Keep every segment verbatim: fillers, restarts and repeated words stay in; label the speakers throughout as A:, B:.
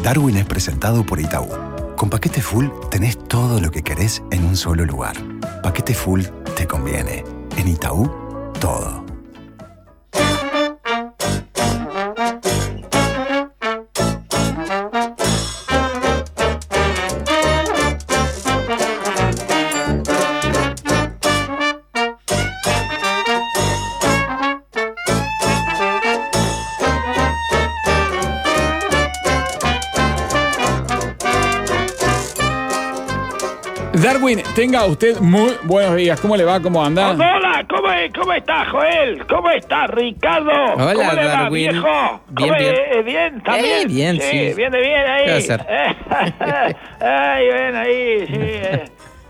A: Darwin es presentado por Itaú. Con Paquete Full tenés todo lo que querés en un solo lugar. Paquete Full te conviene. En Itaú, todo.
B: Darwin, tenga usted muy buenos días. ¿Cómo le va? ¿Cómo anda?
C: Hola, ¿cómo, cómo está, Joel? ¿Cómo está, Ricardo?
D: Hola,
C: ¿Cómo le va,
D: Darwin.
C: viejo?
D: Bien,
C: ¿Cómo
D: bien.
C: es? ¿Bien? ¿También?
D: Eh, bien, sí.
C: Bien de bien ahí.
D: ¿Qué va a hacer?
C: Ay, ven ahí, sí. eh.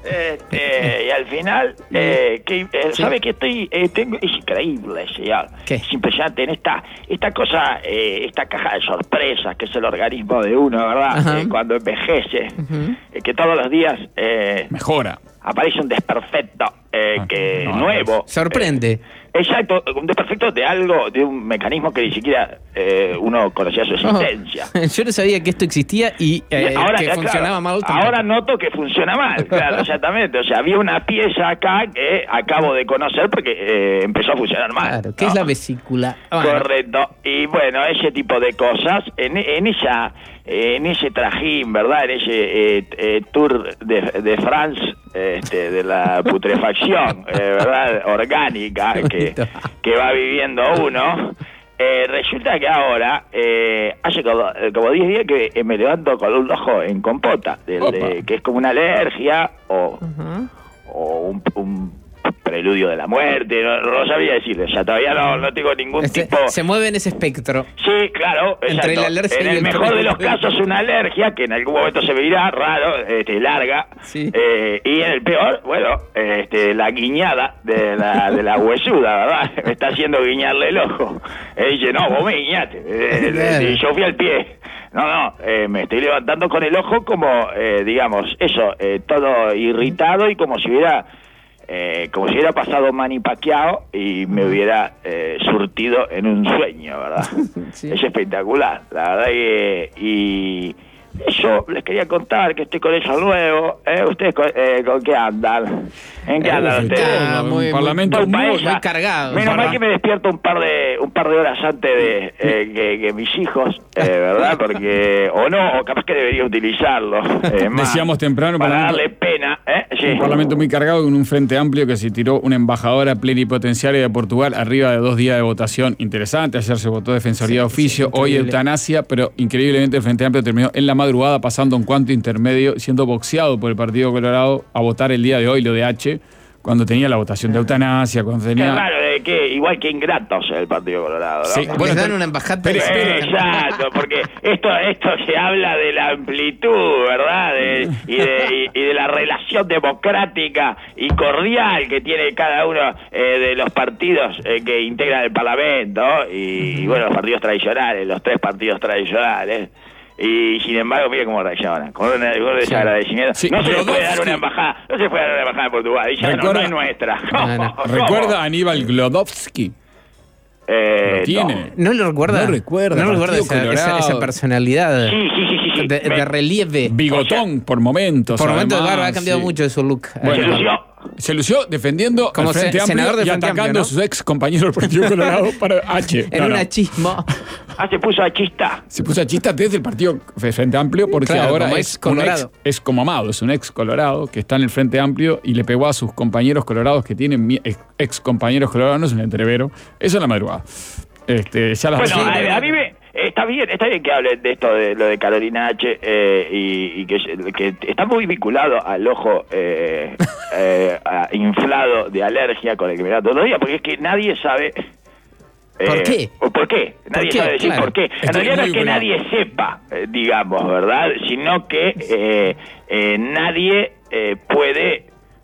C: Este, y al final, eh, que, eh,
D: Sí.
C: ¿sabe que estoy? Eh, tengo, es increíble, señor.
D: ¿Qué?
C: Es impresionante en esta, esta cosa, eh, esta caja de sorpresas que es el organismo de uno, ¿verdad?
D: Ajá.
C: Eh, cuando envejece,
D: Ujú.
C: eh, que todos los días eh,
B: Mejora.
C: aparece un desperfecto eh,
B: Ah,
C: que
B: no,
C: nuevo.
D: Sorprende.
C: Eh, exacto, un desperfecto de algo, de un mecanismo que ni siquiera eh, uno conocía su
D: Ojo,
C: existencia.
D: yo no sabía que esto existía y eh,
C: Ahora,
D: que
C: eh,
D: funcionaba
C: claro,
D: mal tampoco.
C: ahora noto que funciona mal, claro, exactamente. O sea, había una pieza acá que acabo de conocer porque eh, empezó a funcionar mal.
D: Claro, ¿qué
C: ¿no?
D: es la vesícula? Ah, bueno.
C: Correcto. Y bueno, ese tipo de cosas, en, en esa, en ese trajín, ¿verdad? En ese eh, eh, tour de, de France, este, de la putrefacción, eh, ¿verdad? Orgánica que, que va viviendo uno. Eh, resulta que ahora, eh, hace como, como diez días que eh, me levanto con un ojo en compota, del, de- que es como una alergia o,
D: Ujú.
C: o un, un preludio de la muerte, no, no sabía decirle, ya todavía no, no tengo ningún
D: Este,
C: tipo...
D: Se mueve en ese espectro.
C: Sí, claro,
D: Entre
C: exacto.
D: la alergia
C: en
D: y
C: el
D: el
C: mejor de los
D: preludio.
C: casos una alergia que en algún momento se verá raro, este, larga,
D: Sí.
C: eh, y en el peor, bueno, este, la guiñada de la, de la huesuda, ¿verdad? Me está haciendo guiñarle el ojo. Eh, dice, no, vos me guiñaste, eh,
D: Claro.
C: y yo fui al pie. No, no, eh, me estoy levantando con el ojo como, eh, digamos, eso, eh, todo irritado y como si hubiera... Eh, como si hubiera pasado Manny Pacquiao y me hubiera eh, surtido en un sueño, ¿verdad?
D: Sí.
C: Es espectacular, la verdad que... Y eso les quería contar, que estoy con eso nuevo. ¿Eh? ¿Ustedes con, eh, con qué andan? ¿En qué andan
B: Uf,
C: ustedes?
D: Ah,
B: un
D: muy- muy-
B: parlamento
C: Voy
B: muy...
C: para
D: muy
C: esa.
D: cargado.
C: Menos
B: Para-
C: mal que me despierto un par de un par de horas antes de eh, que, que mis hijos, eh, ¿verdad? Porque o no, o capaz que debería utilizarlo. eh, más,
B: Decíamos temprano,
C: para
B: parlamento-
C: darle pena, ¿eh? Sí.
B: Un parlamento muy cargado con un frente amplio que se tiró una embajadora plenipotenciaria de Portugal arriba de dos días de votación interesante. Ayer se votó defensoría de oficio,
D: sí,
B: hoy
D: increíble.
B: eutanasia, pero increíblemente el frente amplio terminó en la madrugada pasando un cuanto intermedio, siendo boxeado por el Partido Colorado a votar el día de hoy lo de H, cuando tenía la votación de eutanasia, cuando
C: Qué
B: tenía...
C: raro, de que igual que ingratos el Partido Colorado, ¿no?
B: Sí,
D: Les
B: bueno,
D: dan
B: pero-
D: una embajada.
B: pero-
C: Eh, Exacto, porque esto esto se habla de la amplitud, ¿verdad? De- y, de, y- y de la relación democrática y cordial que tiene cada uno eh, de los partidos eh, que integran el Parlamento y, y, bueno, los partidos tradicionales, los tres partidos tradicionales. Y sin embargo, mire cómo reaccionan, con un, con un desagradecimiento.
B: Sí,
C: no se le puede
B: Glodowski.
C: dar una embajada, no se puede dar una embajada en Portugal, y ya no, no
B: Recuerda-
C: es nuestra.
D: No, no.
C: ¿Cómo?
B: ¿Recuerda a Aníbal Glodowski?
C: Eh,
B: Lo tiene.
D: ¿No lo recuerda?
B: No recuerda,
D: No recuerda
B: Partido
D: esa, esa,
B: Colorado.
D: esa personalidad
C: no. Sí, sí, sí, sí. sí.
D: de, de
C: Me-
D: relieve.
B: Bigotón por momentos.
D: Por momentos,
B: además,
D: claro, ha cambiado
B: sí.
D: mucho de su look.
B: Bueno,
C: Se lució.
B: Se lució defendiendo
D: Como
B: al Frente
D: se-
B: Amplio
D: senador del
B: y
D: Frente
B: atacando
D: Amplio, ¿no?
B: a sus ex compañeros del Partido Colorado para H.
D: En
B: No,
D: un
B: no.
D: achismo.
C: Ah, se puso a chista.
B: Se puso a chista desde el Partido Frente Amplio porque
D: Claro,
B: ahora
D: como
B: es
D: ex
B: un
D: colorado.
B: ex, es como Amado, es un ex colorado que está en el Frente Amplio y le pegó a sus compañeros colorados que tienen mi- ex, ex compañeros colorados, no es un entrevero. Eso en la madrugada. Este, ya las
C: Bueno,
B: sí,
C: a, a mí me... Está bien, está bien que hablen de esto, de lo de Carolina H, eh, y, y que, que está muy vinculado al ojo eh, eh, a- inflado de alergia con el que me da todos los días, porque es que nadie sabe... eh,
D: ¿Por qué?
C: o ¿Por qué? Nadie
D: qué?
C: sabe decir
D: Claro.
C: por qué. En
B: Estoy
C: realidad no
B: muy
C: es que
B: vinculado.
C: nadie sepa, eh, digamos, ¿verdad? Sino que eh, eh, nadie eh, puede...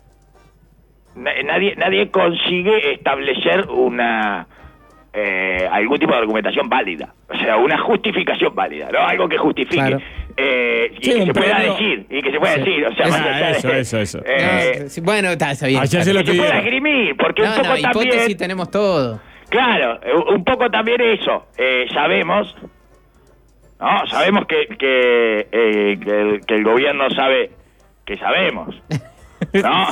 C: na- Nadie, nadie consigue establecer una... Eh, algún tipo de argumentación válida, o sea, una justificación válida, ¿no? Algo que justifique
D: Claro.
C: eh, y
B: Sí,
C: que
B: un
C: se pueda
B: premio.
C: decir, y que se pueda
D: Sí.
C: decir, o sea,
D: Eso,
C: más allá
B: eso,
C: de-
B: eso, eso.
C: eh,
D: No, sí, bueno, está, está bien.
B: Ayer se lo
C: que se pueda
B: pidieron.
C: esgrimir, porque
D: No,
C: un poco
D: no, hipótesis
C: también,
D: tenemos todo.
C: claro, eh, un poco también eso, eh, sabemos, No, sabemos que, que, eh, que, el, que el gobierno sabe que sabemos. ¿No?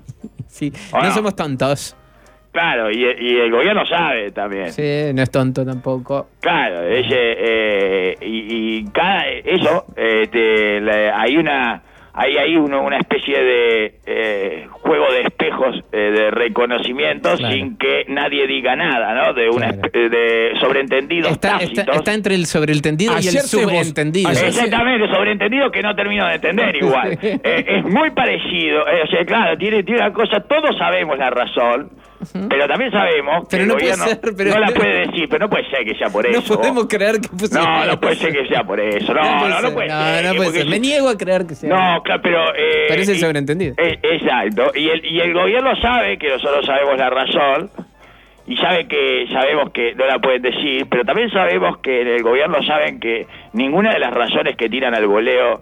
D: Sí,
C: ¿O
D: no,
C: no?
D: somos tontos.
C: Claro, y, y el gobierno sabe también.
D: Sí, no es tonto tampoco.
C: Claro, ese, eh, y, y cada eso, este, la- hay una hay ahí uno, una especie de eh, juego de espejos eh, de reconocimientos
D: Claro.
C: sin que nadie diga nada, ¿no? De una
D: Claro.
C: espe- de sobreentendidos
D: Está, está,
C: tácitos.
D: está entre el sobreentendido y el
B: Ayer se vos-
D: subentendido.
B: ayer-
C: Exactamente, sobreentendido que no termino de entender igual. Eh, es muy parecido, eh, o sea, claro, tiene, tiene una cosa, todos sabemos la razón, pero también sabemos que
D: Pero
C: el
D: no puede
C: gobierno
D: ser, pero-
C: no la puede decir, pero no puede ser que sea por
D: No
C: eso.
D: podemos creer que pusiera
C: No, no
D: eso.
C: puede ser que sea por eso. No, no, no puede
D: no,
C: ser.
D: no
C: que-
D: puede
C: porque
D: ser. Me
C: si-
D: niego a creer que sea.
C: No, claro, pero... Eh,
D: Parece el
C: y-
D: sobreentendido.
C: eh, exacto. Y el, y el gobierno sabe que nosotros sabemos la razón y sabe que sabemos que no la pueden decir, pero también sabemos que en el gobierno saben que ninguna de las razones que tiran al voleo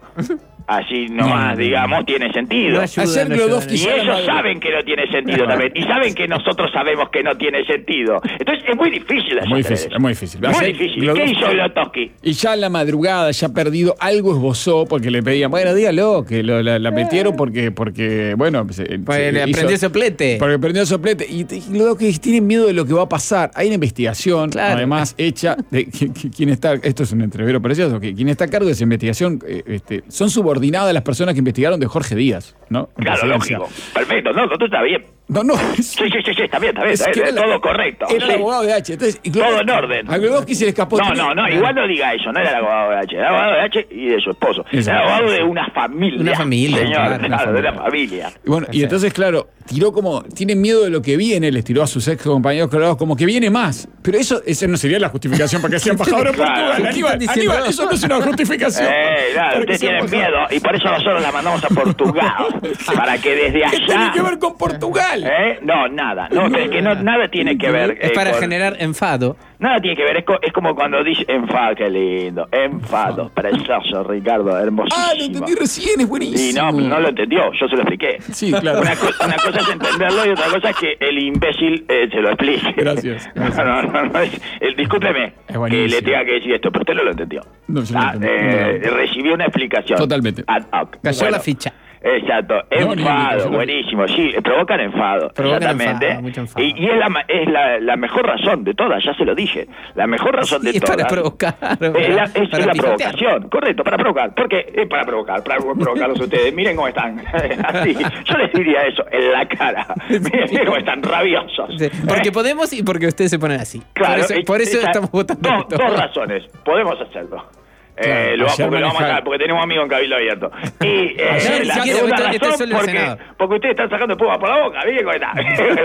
C: así nomás,
B: No.
C: digamos, tiene sentido.
D: No ayuda,
B: Ayer
D: no ayuda,
B: Glodowski
C: Y
D: no ayuda.
B: ya la
C: ellos
B: madre-
C: saben que no tiene sentido también. Y saben que nosotros sabemos que no tiene sentido. Entonces es muy difícil
B: Es muy
C: hacer
B: difícil,
C: eso.
B: es muy difícil.
C: Muy
B: Ayer
C: difícil. ¿Qué
B: Glodowski-
C: hizo Glotowski?
B: Y ya en la madrugada, ya perdido, algo esbozó porque le pedían, bueno, dígalo, que lo- la, la metieron porque, porque bueno, se,
D: Pues
B: se
D: le
B: hizo-
D: aprendió soplete.
B: Porque prendió soplete. Y, te- y luego que tienen miedo de lo que va a pasar. Hay una investigación,
D: Claro.
B: además, hecha de que, que- quién está, esto es un entrevero precioso, que quien está a cargo de esa investigación eh, este, son subordinadas las personas que investigaron de Jorge Díaz, ¿no? En
C: Claro,
B: presidencia.
C: lógico. Perfecto. No, todo está bien.
B: No, no. es-
C: Sí, sí, sí, sí, está bien, está bien.
B: es
C: Está
B: que
C: bien,
B: era la-
C: todo correcto.
B: Era el
C: Sí.
B: abogado de H. Entonces, y
C: Todo
B: Glodowski-
C: en orden.
B: A Glodowski se le escapó.
C: No,
B: tiene-
C: no, no, igual no diga eso, no era el abogado de H, era el abogado de H y de su esposo. Era el
B: Exacto.
C: abogado de una familia.
D: Una familia,
C: Señor,
D: claro,
C: claro,
D: una
C: de
D: familia.
C: una familia.
B: Y bueno, y entonces, claro, tiró como, tiene miedo de lo que viene, les tiró a sus ex compañeros colorados, como que viene más. Pero eso, esa no sería la justificación para que sea embajador en
C: Claro.
B: Portugal.
C: ¿Qué
B: Aníbal,
D: están diciendo?
B: Aníbal, eso no es una justificación.
C: Eh, claro,
B: Para que
C: ustedes
B: sea
C: tienen
B: embajador.
C: miedo y por eso nosotros la mandamos a Portugal. Para que desde
B: ¿Qué tiene
C: allá.
B: que ver con Portugal?
C: ¿Eh? No, nada. No, pero es que no, nada tiene que ver.
D: Es
C: eh,
D: para
C: con-
D: generar enfado.
C: Nada tiene que ver, es, co- es como cuando dice enfado, qué lindo. Enfado, precioso, Ricardo, hermosísimo.
B: Ah, lo entendí recién, es buenísimo.
C: Y no, no lo entendió, yo se lo expliqué.
B: Sí, claro.
C: Una, co- una cosa es entenderlo y otra cosa es que el imbécil eh, se lo explique.
B: Gracias, gracias.
C: No, no, no, no, es- el- discúlpeme
B: Es
C: que
B: buenísimo.
C: le tenga que decir esto, pero usted no lo entendió.
B: No, yo no
C: Ah,
B: entendí.
C: eh,
B: No.
C: recibió una explicación.
B: Totalmente.
C: Ad hoc.
D: Cayó
C: Bueno,
D: la ficha.
C: Exacto,
B: No, ni-
C: enfado,
B: ni-
C: buenísimo, sí, eh, provocan enfado,
D: Provocan
C: exactamente.
D: enfado, mucho enfado.
C: Y, y es, la, ma- es la, la mejor razón de todas, ya se lo dije, la mejor razón
D: Sí,
C: de
D: es
C: todas.
D: para provocar.
C: Es la, es
D: para
C: la
D: pisotear.
C: provocación, correcto, para provocar. ¿Por qué? Es para provocar, para provocarlos ustedes. Miren cómo están. Así, yo les diría eso en la cara. Miren, miren cómo están rabiosos.
D: Sí, porque
C: ¿Eh?
D: podemos y porque ustedes se ponen así.
C: Claro,
D: por eso,
C: eh,
D: por eso
C: esa-
D: estamos votando.
C: Dos,
D: esto.
C: dos razones. Podemos hacerlo.
B: Claro,
C: Eh, lo,
B: ayer
C: porque lo vamos a
B: manejar-
C: sacar, porque tenemos amigos en Cabildo Abierto. Y eh,
B: Ayer,
C: la
B: si quiere,
C: segunda
D: esto- esto es
C: razón,
D: solo el
C: porque,
D: Senado.
C: porque ustedes están sacando espuma por la boca, ¿viste cómo está?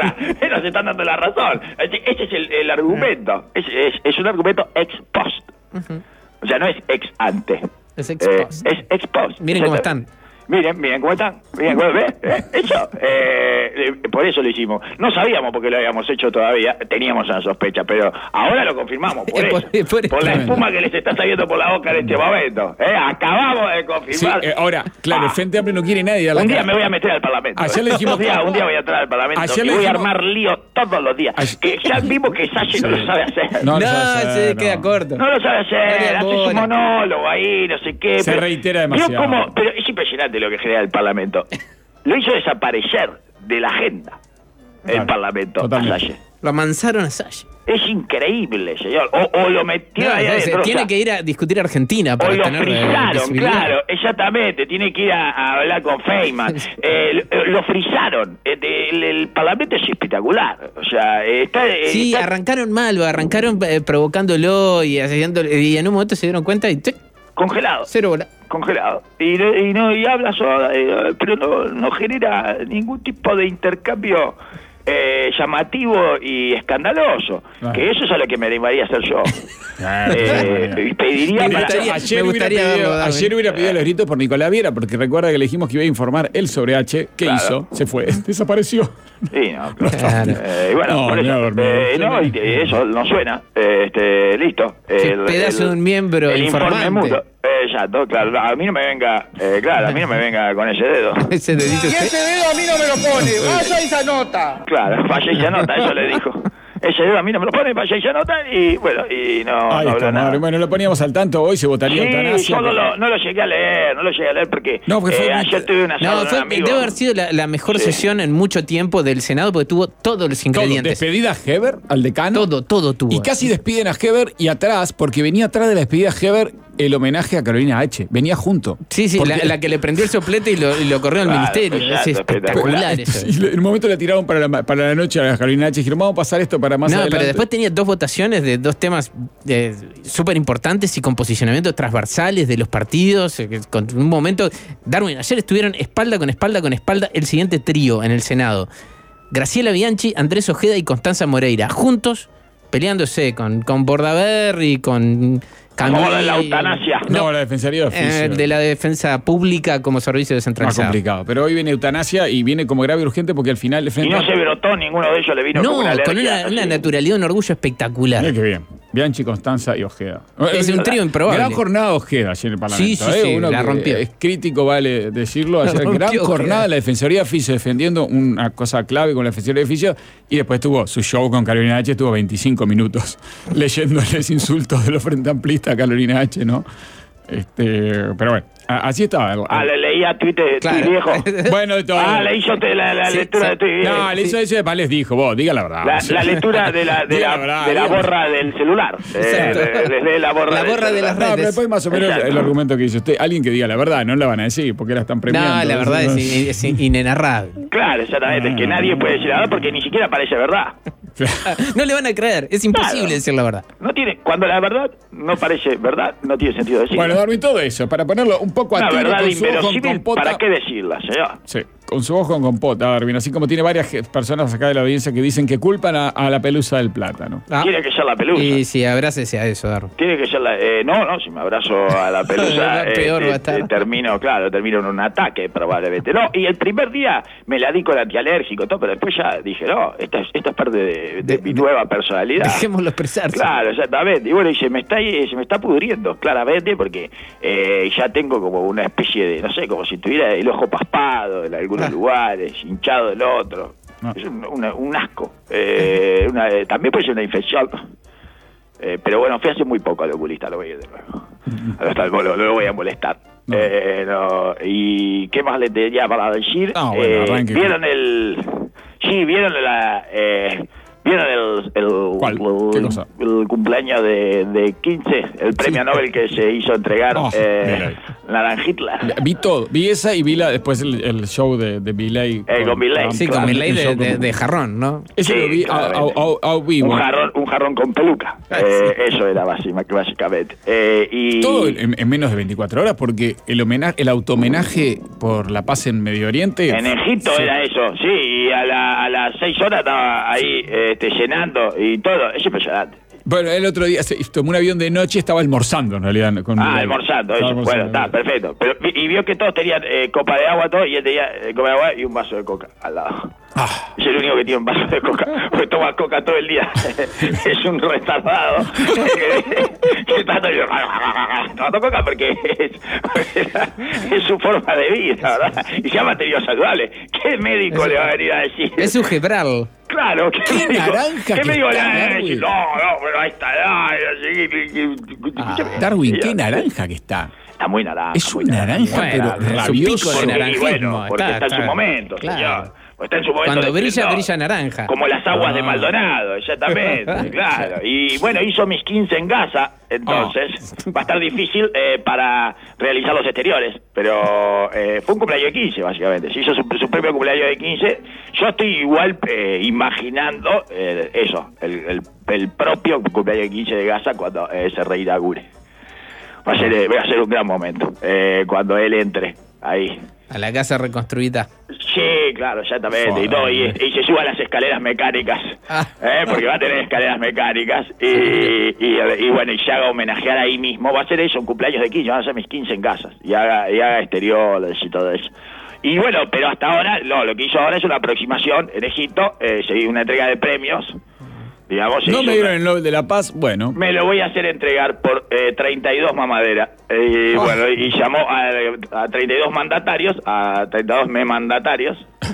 C: Nos están dando la razón. Ese ese es el, el argumento. Es, es, es un argumento ex post. O sea, no es ex ante.
D: Es ex
C: Eh,
D: post.
C: es ex post.
D: Miren cómo
C: Exacto.
D: están.
C: Miren, miren cómo están. Miren cómo, ¿ves? ¿Eh? Eso. Eh, eh, por eso lo hicimos. No sabíamos por qué lo habíamos hecho todavía. Teníamos una sospecha, pero ahora lo confirmamos. Por
D: Por-
C: eso.
D: por-
C: Por la
B: Tremendo.
C: espuma que les está saliendo por la boca en este momento. ¿Eh? Acabamos de
B: Sí,
C: confirmar.
B: eh, ahora, claro, el
C: Ah,
B: Frente Amplio no quiere nadie dar la
C: un día
B: cara.
C: me voy a meter al Parlamento.
B: Ayer le
C: ¿eh?
B: dijimos-
C: un, día, un día voy a entrar al Parlamento
B: Ayer
C: y
B: le
C: voy a
B: dijimos-
C: armar lío todos los días.
B: Ayer-
C: Que ya vimos que Salle no lo sabe hacer.
B: No,
D: No,
B: lo sabe hacer,
D: se
B: no.
D: queda corto.
C: No lo sabe hacer,
D: No
C: hace
D: le
C: su
D: embona.
C: monólogo ahí, no sé qué.
B: Se reitera
C: Vio
B: demasiado.
C: cómo- pero es impresionante lo que genera el Parlamento. Lo hizo desaparecer de la agenda el
B: Claro,
C: Parlamento a
B: totalmente.
C: Salle.
D: Lo amansaron a Salle.
C: Es increíble, señor. O, o lo metió
D: No,
C: ahí
D: no, se
C: adentro. o
D: tiene
C: sea,
D: que ir a discutir a Argentina
C: o
D: para
C: lo
D: tener eh,
C: frisaron,
D: visibilidad.
C: claro, exactamente. Tiene que ir a, a hablar con Feynman. Eh, lo, lo frisaron. Eh, de- El, el Parlamento es espectacular. O sea, eh, está. eh,
D: Sí,
C: está-
D: arrancaron mal, arrancaron eh, provocándolo y haciendo, y en un momento se dieron cuenta y ¡tic!
C: congelado.
D: Cero bola.
C: Congelado. Y, no- y no y habla sola, eh, pero no, no genera ningún tipo de intercambio eh, llamativo y escandaloso.
B: Claro.
C: Que eso es a lo que me animaría a hacer yo.
B: Claro,
C: Eh,
B: claro.
C: pediría
D: Me
C: para...
D: gustaría-
B: Ayer,
D: me
B: hubiera
D: gustaría
B: pedido,
D: verlo, Darwin.
B: ayer hubiera pedido los gritos por Nicolás Viera, porque recuerda que le dijimos que iba a informar él sobre H. ¿Qué
C: Claro.
B: hizo? Se fue, desapareció.
C: Sí, no,
D: Claro.
C: Eh, y bueno,
B: No,
C: por eso,
B: me voy a dormir.
C: eh, no, y- y eso no suena. Eh, este, listo.
D: Qué
C: El-
D: pedazo
C: el-
D: de un miembro
C: el informe
D: informante.
C: mudo. Eh, exacto, claro. A mí no me venga, eh, claro, a mí no me venga con ese dedo.
D: Ese dedito
E: Y
D: usted.
E: ese dedo a mí no me lo pone. Vaya esa nota.
C: Claro, falla y se anota, eso le dijo. ese dedo a mí no me lo pone, vaya y se anotan, y bueno, y no,
B: Ahí
C: no
B: está,
C: habló nada.
B: madre. Bueno, lo poníamos al tanto, hoy se votaría
C: Sí,
B: eutanasia.
C: yo no
B: pero-
C: lo, no lo llegué a leer, no lo llegué a leer porque,
B: No, porque fue
C: eh,
B: muy-
C: ayer tuve una
D: No, fue, debe haber sido la, la mejor
C: Sí.
D: sesión en mucho tiempo del Senado porque tuvo todos los
B: Todo,
D: ingredientes.
B: despedida a Heber, al decano.
D: Todo, todo tuvo.
B: Y casi despiden a Heber y atrás, porque venía atrás de la despedida a Heber el homenaje a Carolina H. Venía junto.
D: Sí, sí,
B: Porque-
D: la, la que le prendió el soplete y lo, y lo corrió al
C: Claro,
D: ministerio.
C: exacto,
D: Es espectacular eso.
B: Y en un momento la tiraron para la, para la noche a Carolina H. Dijeron, vamos a pasar esto para más
D: No,
B: adelante.
D: pero después tenía dos votaciones de dos temas eh, súper importantes y con posicionamientos transversales de los partidos. eh, que Con un momento, Darwin, ayer estuvieron espalda con espalda con espalda el siguiente trío en el Senado. Graciela Bianchi, Andrés Ojeda y Constanza Moreira, juntos peleándose con, con Bordaberry, con Camil.
C: Como de la eutanasia.
B: No, la Defensoría de Oficio.
D: Eh, de la defensa pública como servicio
B: Más
D: descentralizado.
B: complicado. Pero hoy viene eutanasia y viene como grave y urgente porque al final le
C: Y
B: frente
C: no se brotó, ninguno de ellos le vino
D: No,
C: como una alergia.
D: con una, una
C: así.
D: naturalidad, un orgullo espectacular.
B: Mira qué bien. Bianchi, Constanza y Ojeda.
D: Es un trío improbable.
B: Gran jornada Ojeda ayer en el Parlamento.
D: Sí, sí,
B: ¿eh?
D: sí,
B: Uno
D: la
B: que
D: rompió.
B: Es crítico, vale decirlo.
D: La
B: Ayer,
D: rompió
B: gran
D: Ojeda.
B: jornada, la Defensoría de Oficio defendiendo una cosa clave con la Defensoría de Oficio y después tuvo su show con Carolina H. Estuvo veinticinco minutos leyéndoles insultos de los Frente Amplistas a Carolina H., ¿no? Este, pero bueno, a- así estaba. el-
C: Ah, le leía tweet de
D: Claro.
C: tu viejo.
B: Bueno, de todo.
C: Ah, le hizo te- la, la
D: Sí,
C: lectura
D: sí.
C: de tu viejo.
B: No, le hizo eso y después les dijo, vos, diga la verdad.
C: La, la lectura de la, de
B: Diga
C: la,
B: verdad,
C: de la
B: diga-
C: borra del celular. Eh,
D: Exacto.
C: le- les lee la borra,
D: La
C: del
D: borra de
C: celular.
D: las
B: No, pero
D: redes.
B: después más o menos
C: Exacto.
B: el argumento que dice usted, alguien que diga la verdad, no la van a decir porque la están premiando.
D: No, la verdad es, es inenarrable.
C: Claro, exactamente. Es que nadie puede decir la verdad porque ni siquiera parece verdad.
D: No le van a creer, es imposible
C: Claro.
D: decir la verdad.
C: No tiene, cuando la verdad no parece verdad, no tiene sentido decir.
B: Bueno, Darwin, todo eso, para ponerlo un poco a
C: Una
B: tiro
C: verdad
B: con su ojo en
C: inverosímil,
B: compota.
C: ¿para qué decirla, señor?
B: Sí, con su ojo en compota, Darwin. Así como tiene varias ge- personas acá de la audiencia que dicen que culpan a, a la pelusa del plátano.
D: Ah,
C: Tiene que ser la pelusa.
D: y sí, abrácese a eso, Darwin.
C: Tiene que ser la... eh, no, no, si me abrazo a la pelusa, eh,
D: Peor
C: eh,
D: va a estar.
C: eh, termino, claro, termino en un ataque probablemente. No, y el primer día me la di con antialérgico, todo, pero después ya dije, no, esta es, esta es parte de, de
D: De-
C: mi
D: de-
C: nueva personalidad.
D: Dejémoslo expresarse.
C: Claro, exactamente. Y bueno, y se me está, se me está pudriendo, claramente, porque eh, ya tengo como una especie de, no sé, como si tuviera el ojo paspado en algunos
D: Ah.
C: lugares, hinchado del otro.
B: Ah.
C: Es un, una- un asco. Eh, una- eh, también puede ser una infección. Eh, pero bueno, fui hace muy poco al oculista, lo voy a ir de nuevo. Al oftalmólogo, no lo voy a molestar.
B: No.
C: Eh, no. ¿Y qué más le tenía para decir?
B: Ah, bueno,
C: Eh,
B: arranque.
C: ¿Vieron el...? Sí, ¿vieron la...? Eh, ¿Vieron el, el,
B: ¿Cuál?
C: el-
B: ¿Qué cosa?
C: el cumpleaños de, de quince? El premio Nobel que se hizo entregar
B: Oh,
C: eh,
B: Milley.
C: Naranjitla.
B: Vi todo, vi esa y vi la, después el, el show de, de Milley.
C: Eh, con Milley.
D: Sí,
C: Claro,
D: con mi ley
B: el
D: de,
B: show
D: de-
B: con-
D: de jarrón, ¿no?
B: Ese
C: Sí,
B: lo vi a, a,
C: claramente.
B: a- a vivo.
C: Un jarrón, un jarrón con peluca.
D: Ah,
C: Eh,
D: sí.
C: Eso era básica- básicamente. Eh, y
B: Todo en, en menos de veinticuatro horas porque el homenaje, el automenaje por la paz en Medio Oriente.
C: En Egipto
B: Sí.
C: era eso, sí, y a, la- a las seis horas estaba ahí este, llenando y todo. Es impresionante.
B: Bueno, el otro día se tomó un avión de noche y estaba almorzando en realidad. Con
C: Ah,
B: Milley.
C: almorzando,
B: Estaba
C: eso. Bueno,
B: almorzando.
C: está, perfecto. Pero, y vio que todos tenían eh, copa de agua, todo, y él tenía eh, copa de agua y un vaso de coca al lado.
B: Ah,
C: Es el único que tiene un vaso de coca, porque toma coca todo el día. Es un retardado. Que está todo el día, tomando coca porque es, es su forma de vida, ¿verdad? Y se llama tenido saludable. ¿Qué médico le va a venir a decir?
D: Es un Gebral.
C: Claro, ¿qué,
B: Qué
C: médico-
B: naranja
C: ¿Qué
B: que
C: médico le
B: está,
C: va a
B: Darwin.
C: decir? No, no, pero ahí está. No,
B: Ah, Darwin, qué naranja que está.
C: Está muy naranja.
B: Es
C: muy
B: un naranja,
D: Bueno,
B: pero
D: es un
B: rabioso.
D: pico de
C: Porque,
D: naranjismo.
C: bueno, porque está,
D: Está-
C: en su
D: está-
C: momento,
D: claro.
C: señor. Está en su momento
D: Cuando
C: de
D: brilla,
C: esplendor.
D: brilla naranja.
C: Como las aguas de
B: Ah.
C: Maldonado, exactamente, claro. Y bueno, hizo mis quince en Gaza, entonces va a estar difícil eh, para realizar los exteriores, pero eh, fue un cumpleaños de quince, básicamente. Se hizo su, su propio cumpleaños de quince. Yo estoy igual eh, imaginando eh, eso, el, el, el propio cumpleaños de quince de Gaza cuando eh, se reinaugure. Va a ser, eh, va a ser un gran momento eh, cuando él entre ahí.
D: A la casa reconstruida.
C: Sí, claro, exactamente. Y, todo, y, y se suba a las escaleras mecánicas.
D: Ah.
C: ¿eh? Porque va a tener escaleras mecánicas. Y, y, y bueno, y se haga homenajear ahí mismo. Va a ser eso, un cumpleaños de quince. Van a ser mis quince en casas. Y haga, y haga exteriores y todo eso. Y bueno, pero hasta ahora, no, lo que hizo ahora es una aproximación en Egipto. Eh, se hizo una entrega de premios. Digamos,
B: no me
C: una,
B: dieron el Nobel de la Paz, bueno.
C: Me lo voy a hacer entregar por eh, treinta y dos mamaderas. Eh, oh. Bueno, y llamó a, a treinta y dos mandatarios, a treinta y dos me mandatarios,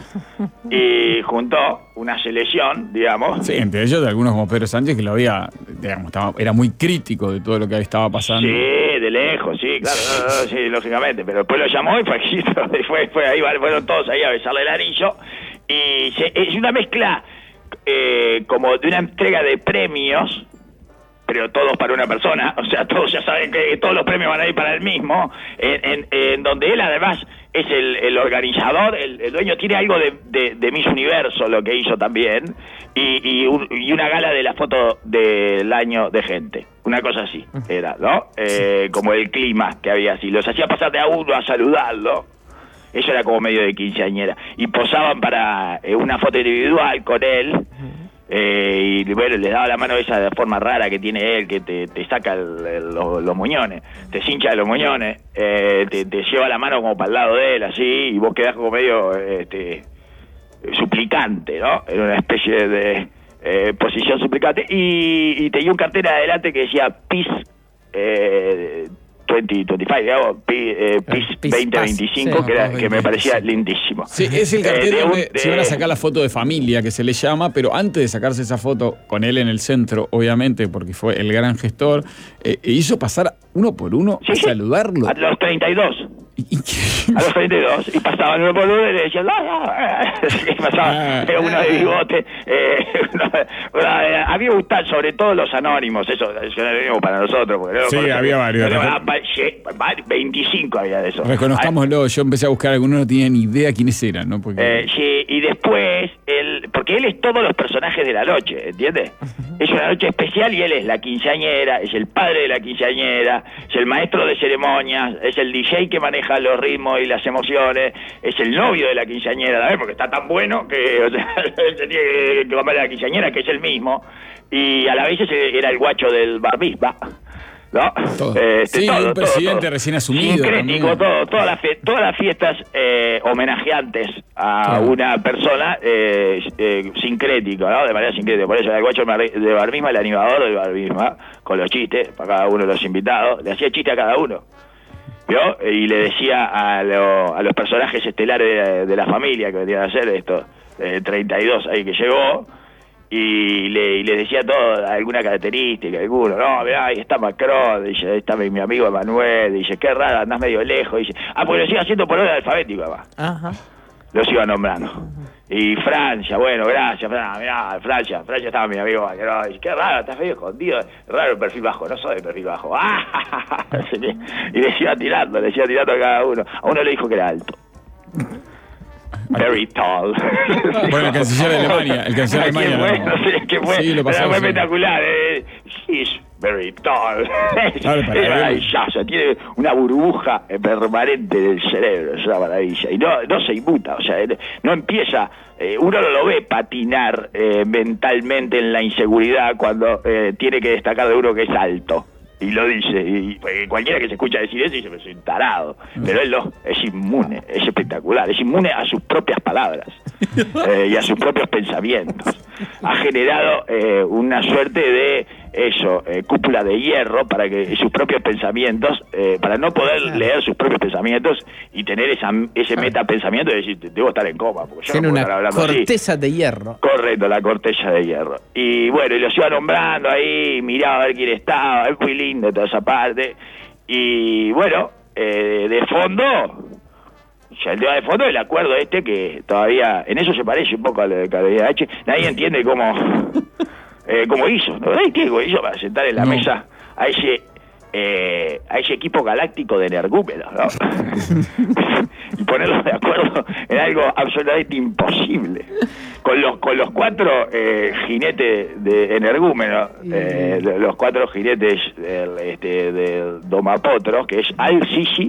C: y juntó una selección, digamos.
B: Sí, entre ellos de algunos como Pedro Sánchez, que lo había, digamos, estaba, era muy crítico de todo lo que estaba pasando.
C: Sí, de lejos, sí, claro, no, no, sí, lógicamente. Pero después lo llamó y fue, fue, fue ahí, fueron todos ahí a besarle el anillo. Y se, es una mezcla eh, como de una entrega de premios, pero todos para una persona, o sea, todos ya saben que todos los premios van a ir para él mismo, en, en, en donde él además es el, el organizador, el, el dueño, tiene algo de, de, de Miss Universo, lo que hizo también, y, y, un, y una gala de la foto del año de gente, una cosa así era, ¿no? Eh, como el clima que había así, los hacía pasar de a uno a saludarlo. Eso era como medio de quinceañera. Y posaban para eh, una foto individual con él. Eh, y bueno, les daba la mano esa de forma rara que tiene él, que te, te saca el, el, los, los moñones, te cincha de los moñones, eh, te, te lleva la mano como para el lado de él, así, y vos quedás como medio este, suplicante, ¿no? En una especie de eh, posición suplicante. Y, y tenía un cartel adelante que decía Peace eh, veinte veinticinco, digamos, eh, Peace veinte veinticinco, sí, que, era, que me parecía lindísimo.
B: Sí, es el cartel eh, donde
C: de,
B: se van a sacar la foto de familia, que se le llama, pero antes de sacarse esa foto, con él en el centro, obviamente, porque fue el gran gestor, eh, hizo pasar uno por uno sí, a saludarlo.
C: A los treinta y dos.
B: ¿Y qué?
C: A los treinta y dos, y pasaban uno por uno y le decían, ¡ah! Y pasaba ah, uno de bigote. Eh, a mí me gustan sobre todo los anónimos, eso es anónimo para nosotros. Porque
B: sí, no, había varios.
C: veinticinco había de eso.
B: Reconozcámoslo, yo empecé a buscar algunos, no tenía ni idea quiénes eran, ¿no? Porque...
C: Eh, sí, y después, él, porque él es todos los personajes de la noche, ¿entiendes? Es una noche especial y él es la quinceañera, es el padre de la quinceañera, es el maestro de ceremonias, es el D J que maneja los ritmos y las emociones, es el novio de la quinceañera, ¿sabes? Porque está tan bueno que, o sea, él se tiene que comer a la quinceañera, que es el mismo, y a la vez era el guacho del bar mitzvah, ¿no?
B: Este, sí, todo, un presidente todo, todo. recién asumido.
C: Sincrético, todo, todas las todas las fiestas eh, homenajeantes a claro. una persona eh, eh, sincrético, ¿no? De manera sincrética. Por eso el guacho de bar mitzvah, el animador del bar mitzvah, con los chistes para cada uno de los invitados, le hacía chiste a cada uno. ¿Vio? Y le decía a, lo, a los personajes estelares de, de la familia que venían a hacer estos eh, treinta y dos ahí que llegó, y le, y le decía todo, alguna característica, alguno, no, mirá, ahí está Macron, dice, ahí está mi, mi amigo Emanuel, dice, qué raro, andás medio lejos, dice, ah, pues lo sigue haciendo por orden alfabético, además. Ajá. Los iba nombrando. Y Francia, bueno, gracias, Francia, mirá, Francia, Francia estaba mi amigo Macron, dice, qué raro, estás medio escondido, raro el perfil bajo, no soy de perfil bajo, ¡ah! Y le iba tirando, le iba tirando a cada uno, a uno le dijo que era alto. Very tall.
B: Bueno, el canciller de Alemania, el canciller de Alemania.
C: Bueno, no sé, que fue,
B: sí, lo pasó,
C: fue
B: sí.
C: espectacular. Eh. She's very tall.
B: Claro,
C: es maravilloso, tiene una burbuja permanente del cerebro, es una maravilla. Y no, no se inmuta, o sea, no empieza, eh, uno no lo ve patinar eh, mentalmente en la inseguridad cuando eh, tiene que destacar de uno que es alto. Y lo dice, y, y cualquiera que se escucha decir eso dice, me soy un tarado, pero él no, es inmune, es espectacular, es inmune a sus propias palabras eh, y a sus propios pensamientos. Ha generado eh, una suerte de eso, eh, cúpula de hierro para que sus propios pensamientos, eh, para no poder leer sus propios pensamientos y tener esa, ese metapensamiento de decir, debo estar en coma, porque yo
D: Tiene
C: no puedo
D: una
C: estar hablando
D: corteza
C: así.
D: de hierro.
C: Correcto, la corteza de hierro. Y bueno, y los iba nombrando ahí, miraba a ver quién estaba, es muy lindo toda esa parte. Y bueno, eh, de fondo, ya el tema de fondo, el acuerdo este que todavía, en eso se parece un poco a lo de K D H, nadie entiende cómo... Eh, como hizo, ¿no? ¿Qué hizo para sentar en la no. mesa a ese eh, a ese equipo galáctico de energúmenos, ¿no? Y ponerlos de acuerdo en algo absolutamente imposible. Con los con los cuatro eh, jinetes de energúmenos, eh, los cuatro jinetes del, este, del Domapotros, que es Al-Sisi,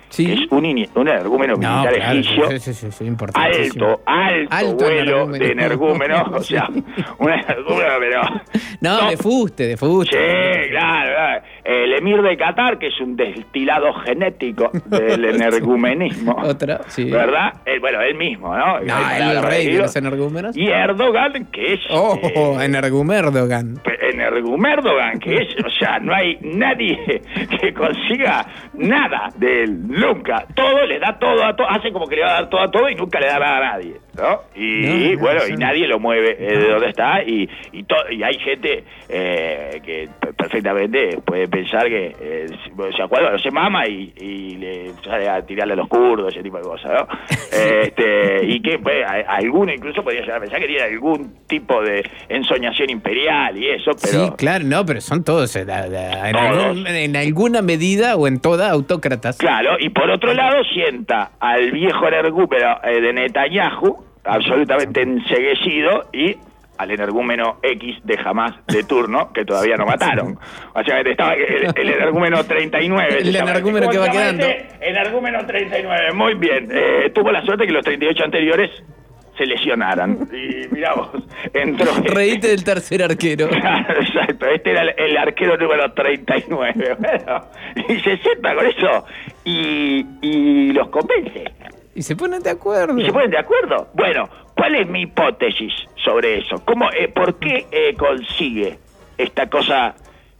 D: Sí.
C: que es un, ini- un energúmeno
D: No,
C: militar
D: claro,
C: egipcio,
D: sí, sí, sí, sí, importantísimo.
C: alto, alto,
D: Alto
C: vuelo
D: energúmeno.
C: de energúmeno, o sea, un energúmeno, pero...
D: No,
C: no,
D: de fuste, de fuste.
C: Sí, claro, claro. El emir de Qatar, que es un destilado genético del energumenismo.
D: Otra, sí.
C: ¿Verdad? Él, bueno, él mismo, ¿no?
D: No,
C: Ahí
D: el
C: está,
D: rey de
C: ¿no?
D: los energúmenos.
C: Y Erdogan, que es...
D: Oh,
C: eh,
D: energumerdogan.
C: Energumerdogan, que es, o sea, no hay nadie que consiga nada de él, nunca. Todo, le da todo a todo, hace como que le va a dar todo a todo y nunca le da nada a nadie, ¿no? Y,
D: No,
C: y,
D: no,
C: bueno,
D: yo
C: y
D: no.
C: nadie lo mueve eh, de donde está y y, to- y hay gente eh, que p- perfectamente puede pensar que eh, se acuerda, se mama y, y le sale a tirarle a los kurdos, ese tipo de cosas, ¿no? este, y que pues, a- alguno incluso podría llegar a pensar que tiene algún tipo de ensoñación imperial y eso, pero...
D: Sí, claro, no, pero son todos eh, da- da- en,
C: Todos.
D: algún- en alguna medida o en toda autócratas.
C: Claro, y por otro lado sienta al viejo energúmeno eh, de Netanyahu, absolutamente enceguecido, y al energúmeno X de Hamas de turno, que todavía no mataron. O sea, estaba el, el energúmeno treinta y nueve.
D: El
C: se llama.
D: energúmeno
C: ¿Cómo
D: que va
C: se llama
D: quedando.
C: ese? Energúmeno treinta y nueve, muy bien. Eh, tuvo la suerte que los treinta y ocho anteriores se lesionaran. Y mirá vos, entró...
D: Reíte del tercer arquero.
C: Claro, exacto. Este era el, el arquero número treinta y nueve. Bueno, y se sienta con eso y, y los convence.
D: Y se ponen de acuerdo.
C: ¿Y se ponen de acuerdo? Bueno, ¿cuál es mi hipótesis sobre eso? ¿Cómo, eh, ¿Por qué eh, consigue esta cosa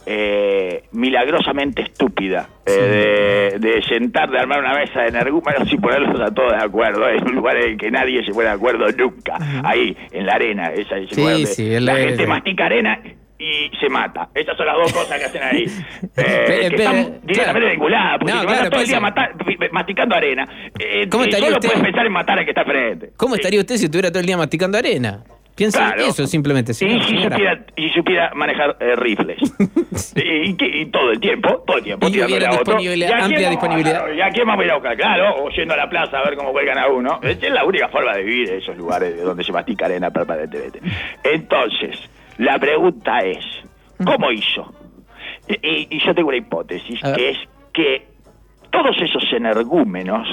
C: eh, milagrosamente estúpida eh, de, de sentar, de armar una mesa de energúmenos y ponerlos a todos de acuerdo? Es un lugar en el que nadie se pone de acuerdo nunca. Ahí, en la arena. Esa, ese
D: Sí,
C: lugar donde
D: sí, el-
C: la
D: el-
C: gente mastica arena y se mata. Esas son las dos cosas que hacen ahí. Eh,
D: Pero,
C: que
D: pero,
C: están directamente
D: claro.
C: vinculadas, porque
D: No,
C: si
D: claro,
C: vas todo el día
D: pasa.
C: matar- masticando arena, eh,
D: ¿Cómo
C: eh,
D: estaría
C: solo
D: usted?
C: puedes pensar en matar al que está frente.
D: ¿Cómo
C: Sí.
D: estaría usted si estuviera todo el día masticando arena? Piensa
C: Claro.
D: en eso simplemente.
C: Y
D: señor,
C: si
D: señora.
C: supiera, y si supiera manejar eh, rifles. y, y que- y todo el tiempo, todo el tiempo.
D: Y
C: tirándole
D: hubiera
C: a otro.
D: disponibilidad,
C: ¿Y a quién
D: amplia
C: vamos a-
D: disponibilidad.
C: ¿Y a quién vamos a ir a buscar? Claro, o yendo a la plaza a ver cómo cuelgan a uno. Esa es la única forma de vivir en esos lugares donde se mastica arena permanentemente. Entonces, la pregunta es, ¿cómo hizo? Y, y- y yo tengo una hipótesis,
D: A ver.
C: que es que todos esos energúmenos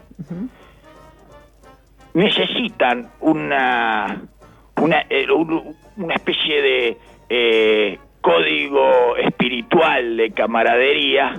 C: necesitan una una, eh, un- una especie de eh, código espiritual de camaradería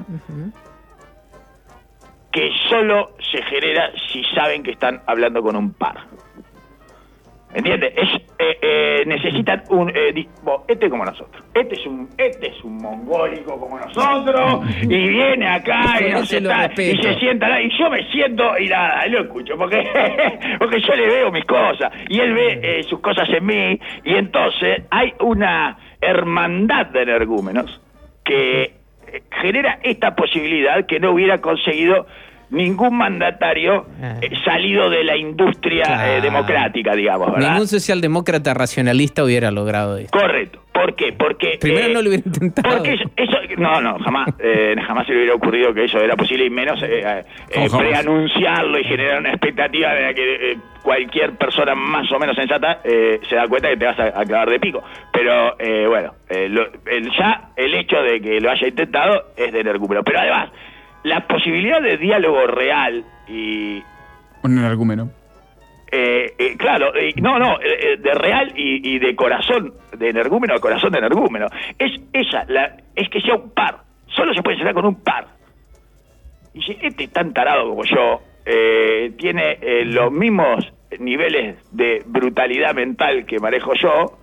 C: que solo se genera si saben que están hablando con un par. ¿Entiendes? Es, eh, eh, necesitan un... Eh, di- bo, este como nosotros. Este es un este es un mongólico como nosotros y viene acá y,
D: Por
C: nos
D: eso lo
C: está- y
D: respeto.
C: se sienta ahí y yo me siento y nada, lo escucho porque, porque yo le veo mis cosas y él ve eh, sus cosas en mí y entonces hay una hermandad de energúmenos que eh, genera esta posibilidad que no hubiera conseguido ningún mandatario eh, salido de la industria
D: Claro.
C: eh, democrática, digamos, ¿verdad?
D: Ningún socialdemócrata racionalista hubiera logrado esto.
C: Correcto. ¿Por qué? Porque...
D: Primero
C: eh,
D: no lo hubiera intentado.
C: Porque eso, eso- no, no, jamás, eh, jamás se le hubiera ocurrido que eso era posible y menos eh, eh,
B: ¿Cómo jamás?
C: preanunciarlo y generar una expectativa de la que eh, cualquier persona más o menos sensata eh, se da cuenta que te vas a, a clavar de pico. Pero eh, bueno, eh, lo- el, ya el hecho de que lo haya intentado es de energúmeno. Pero además, la posibilidad de diálogo real y...
B: Un energúmeno.
C: Eh, eh, claro, eh, no, no, eh, eh, de real y, y de corazón, de energúmeno a corazón de energúmeno. Es esa, la, es que sea un par. Solo se puede cerrar con un par. Y si este tan tarado como yo eh, tiene eh, los mismos niveles de brutalidad mental que manejo yo,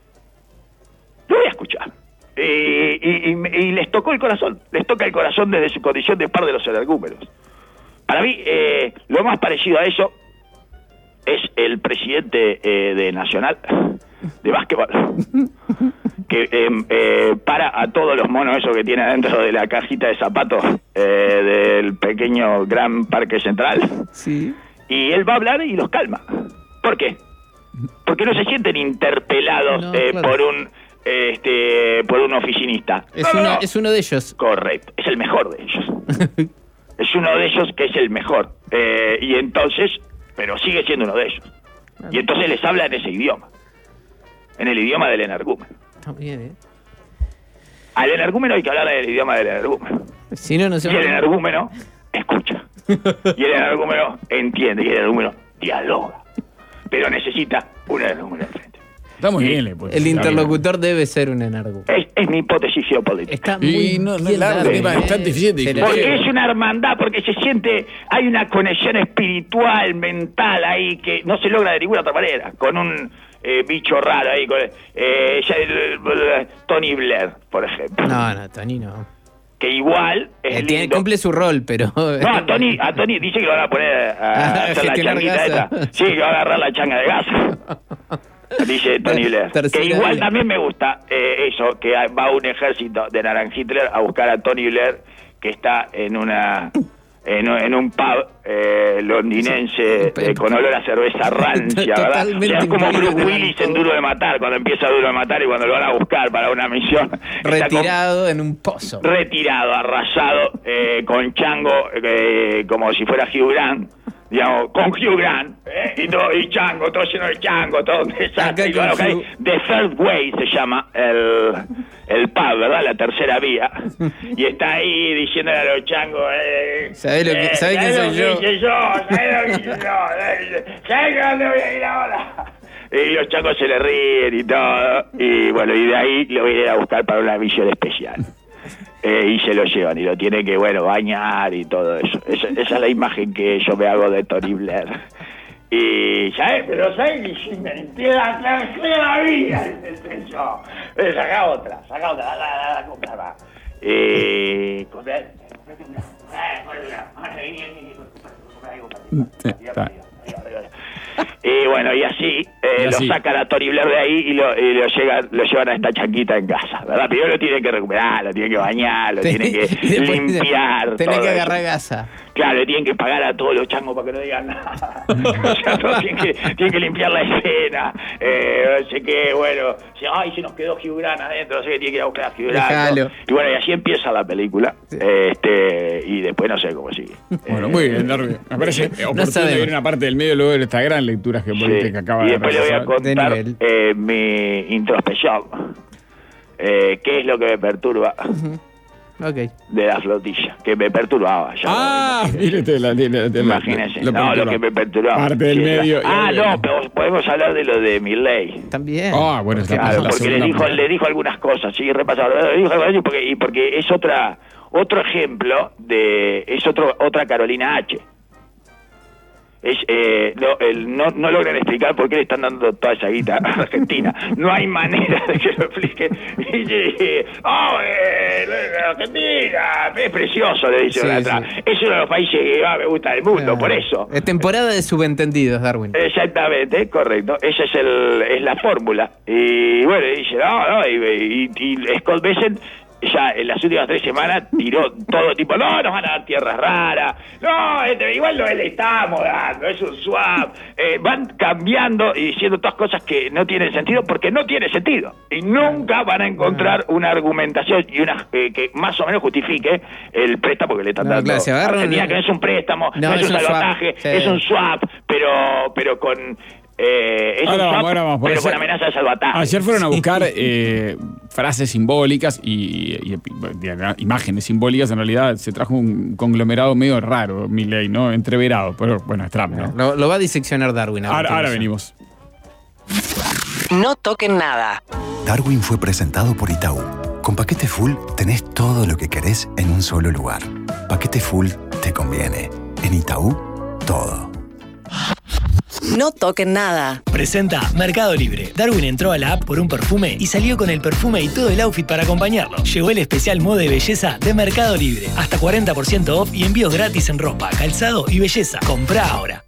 C: lo voy a escuchar. Eh, y, y- y les tocó el corazón, les toca el corazón desde su condición de par de los energúmenos. Para mí, eh, lo más parecido a eso es el presidente eh, de Nacional de básquetbol, que eh, eh, para a todos los monos esos que tiene adentro de la cajita de zapatos eh, del pequeño gran parque central,
D: Sí.
C: y él va a hablar y los calma. ¿Por qué? Porque no se sienten interpelados
D: No,
C: eh,
D: claro.
C: por un este por un oficinista.
D: Es,
C: No, no,
D: uno,
C: no.
D: es uno de ellos.
C: Correcto, es el mejor de ellos. Es uno de ellos que es el mejor. Eh, y entonces, pero sigue siendo uno de ellos. Y entonces les habla en ese idioma. En el idioma del energúmeno.
D: Está bien, ¿eh?
C: Al energúmeno hay que hablar en el idioma del energúmeno.
D: Si no, no se
C: Y el
D: va a...
C: energúmeno escucha. Y el energúmeno entiende, y el energúmeno dialoga. Pero necesita un energúmeno al frente.
B: Está muy
C: Y
B: bien. Pues,
D: El interlocutor debe ser un enargo.
C: Es, es mi hipótesis geopolítica.
D: Está muy
B: Y no, no,
D: bien
B: largo,
D: dado,
B: es bastante
D: eh.
B: difícil de
D: Se le-
C: Porque
B: Sí.
C: es una hermandad, porque se siente, hay una conexión espiritual, mental ahí, que no se logra de ninguna otra manera, con un eh, bicho raro ahí, con eh, ya el- el- Tony Blair, por ejemplo.
D: No, no, Tony no.
C: Que igual es
D: Eh, tiene-
C: lindo.
D: cumple su rol, pero.
C: No, a Tony, a Tony dice que lo van a poner a,
D: Ah,
C: a hacer la
D: gestionar
C: changuita
D: gasa.
C: esa. Sí, que va a agarrar la changa de gas. Dice Tony Blair.
D: Tercera
C: Que igual
D: vía.
C: también me gusta eh, eso, que va un ejército de Naran Hitler a buscar a Tony Blair, que está en una en, un- en un pub eh, londinense eh, con olor a cerveza rancia, ¿verdad? O
D: Totalmente
C: sea, es como
D: incluido
C: Bruce
D: en el
C: Willis en
D: todo.
C: Duro de Matar, cuando empieza Duro de Matar y cuando lo van a buscar para una misión. Está con-
D: Retirado en un pozo.
C: retirado, arrasado, eh, con chango, eh, como si fuera Hugh Grant, digamos, con Hugh Grant, eh, y, todo, y chango, todo lleno de chango, todo un desastre.
D: Acá
C: Y
D: con
C: bueno,
D: Hugh.
C: ok, The Third Way se llama el, el pub, ¿verdad? La tercera vía. Y está ahí diciéndole a los changos, eh,
D: ¿Sabés lo que-
C: eh,
D: sabés quién
C: lo
D: soy
C: que
D: yo?
C: hice yo? ¿Sabés lo que hice yo? ¿Sabés a dónde voy a ir ahora? Y los changos se le ríen y todo. Y bueno, y de ahí lo voy a ir a buscar para una misión especial. Eh, y se lo llevan y lo tienen que, bueno, bañar y todo eso. Esa, esa es la imagen que yo me hago de Tony Blair. Y, ¿sabes? Pero, ¿sabes? Y si me limpié la tercera vida, dice yo. Eh, saca otra, saca otra, la, la, la, la, compra, va. Eh, compra, comprate una. Eh, comprate una. Ahora, vení, vení, vení, comprate algo para ti.
B: Sí, está.
C: Y bueno, y así, eh,
B: Y así.
C: lo sacan a Tony Blair de ahí y lo, y lo, llegan, lo llevan a esta chanquita en casa, ¿verdad? Primero lo tienen que recuperar, lo tienen que bañar, lo tienen que
D: Y después
C: limpiar.
D: Tenés
C: todo
D: que
C: eso.
D: agarrar gasa.
C: Claro, le tienen que pagar a todos los changos para que no digan nada. O sea, todos tienen que, tienen que limpiar la escena. Eh, no sé qué, bueno. Si, ay, se nos quedó Hugh Grant adentro, no sé qué, tiene que ir a buscar a Hugh Grant.
D: Dejalo.
C: ¿no? Y bueno, y así empieza la película. Este, y después no sé cómo sigue.
B: Bueno,
C: Eh,
B: muy bien, Darwin. Me parece oportuno
D: sabemos.
B: ir una parte del medio luego de esta gran lectura geopolítica
C: Sí.
B: que acaba
C: Y
B: de
C: después le voy a
B: realizar.
D: De
C: contar
D: nivel.
C: eh, mi introspección. Eh, ¿Qué es lo que me perturba
D: Ok.
C: de la flotilla? Que me perturbaba. Ya
B: Ah,
C: lo
B: mire usted la, la, la- la-
C: Imagínense.
B: lo
C: no, lo
B: perturba.
C: que me perturbaba.
B: Parte del
C: Sí,
B: medio.
C: Ah,
B: y-
C: no, pero podemos hablar de lo de Milley.
D: También.
B: Ah, bueno, está
C: Claro,
B: la
C: porque le
B: segunda
C: dijo,
B: parte.
C: le dijo algunas cosas, sí, repasado, le dijo algo así porque, y porque es otra, otro ejemplo de, es otro, otra Carolina H. Es, eh, no, el- no, no logran explicar por qué le están dando toda esa guita a Argentina. No hay manera de que lo expliquen. Y yo dije, oh, eh, Argentina, es precioso, le dice
D: Sí,
C: una atrás.
D: sí.
C: Es uno de los países que más me gusta del mundo,
D: Ah,
C: por eso.
D: Es temporada de subentendidos, Darwin.
C: Exactamente, correcto. Esa es el es la fórmula. Y bueno, y dice, no, no, y, y, y Scott Bessent ya en las últimas tres semanas tiró todo tipo, no, nos van a dar tierras raras, no, este, igual no le estamos dando, es un swap. Eh, van cambiando y diciendo todas cosas que no tienen sentido porque no tiene sentido. Y nunca van a encontrar una argumentación y una eh, que más o menos justifique el préstamo que le están
D: No,
C: dando
D: claro, se
C: a
D: agarran
C: Argentina,
D: una-
C: que no es un préstamo, no,
D: No,
C: es,
D: es
C: un
D: un swap,
C: salvataje,
D: sí.
C: es un swap, pero, pero con... Eh, es
B: Ahora
C: un
B: vamos,
C: swap,
B: ahora vamos, porque
C: pero con
B: ayer-
C: amenaza de salvataje.
B: Ayer fueron a buscar eh, frases simbólicas y, y- y- imágenes simbólicas. En realidad se trajo un conglomerado medio raro, Milley, ¿no? Entreverado. Pero bueno, es Trump, ¿no?
D: Lo, lo va a diseccionar Darwin.
B: Ahora, ahora
D: continuación.
B: venimos.
E: No toquen nada.
A: Darwin fue presentado por Itaú. Con Paquete Full tenés todo lo que querés en un solo lugar. Paquete Full te conviene. En Itaú, todo.
E: No toquen nada.
F: Presenta Mercado Libre. Darwin entró a la app por un perfume y salió con el perfume y todo el outfit para acompañarlo. Llegó el especial moda y belleza de Mercado Libre. Hasta cuarenta por ciento off y envíos gratis en ropa, calzado y belleza. Comprá ahora.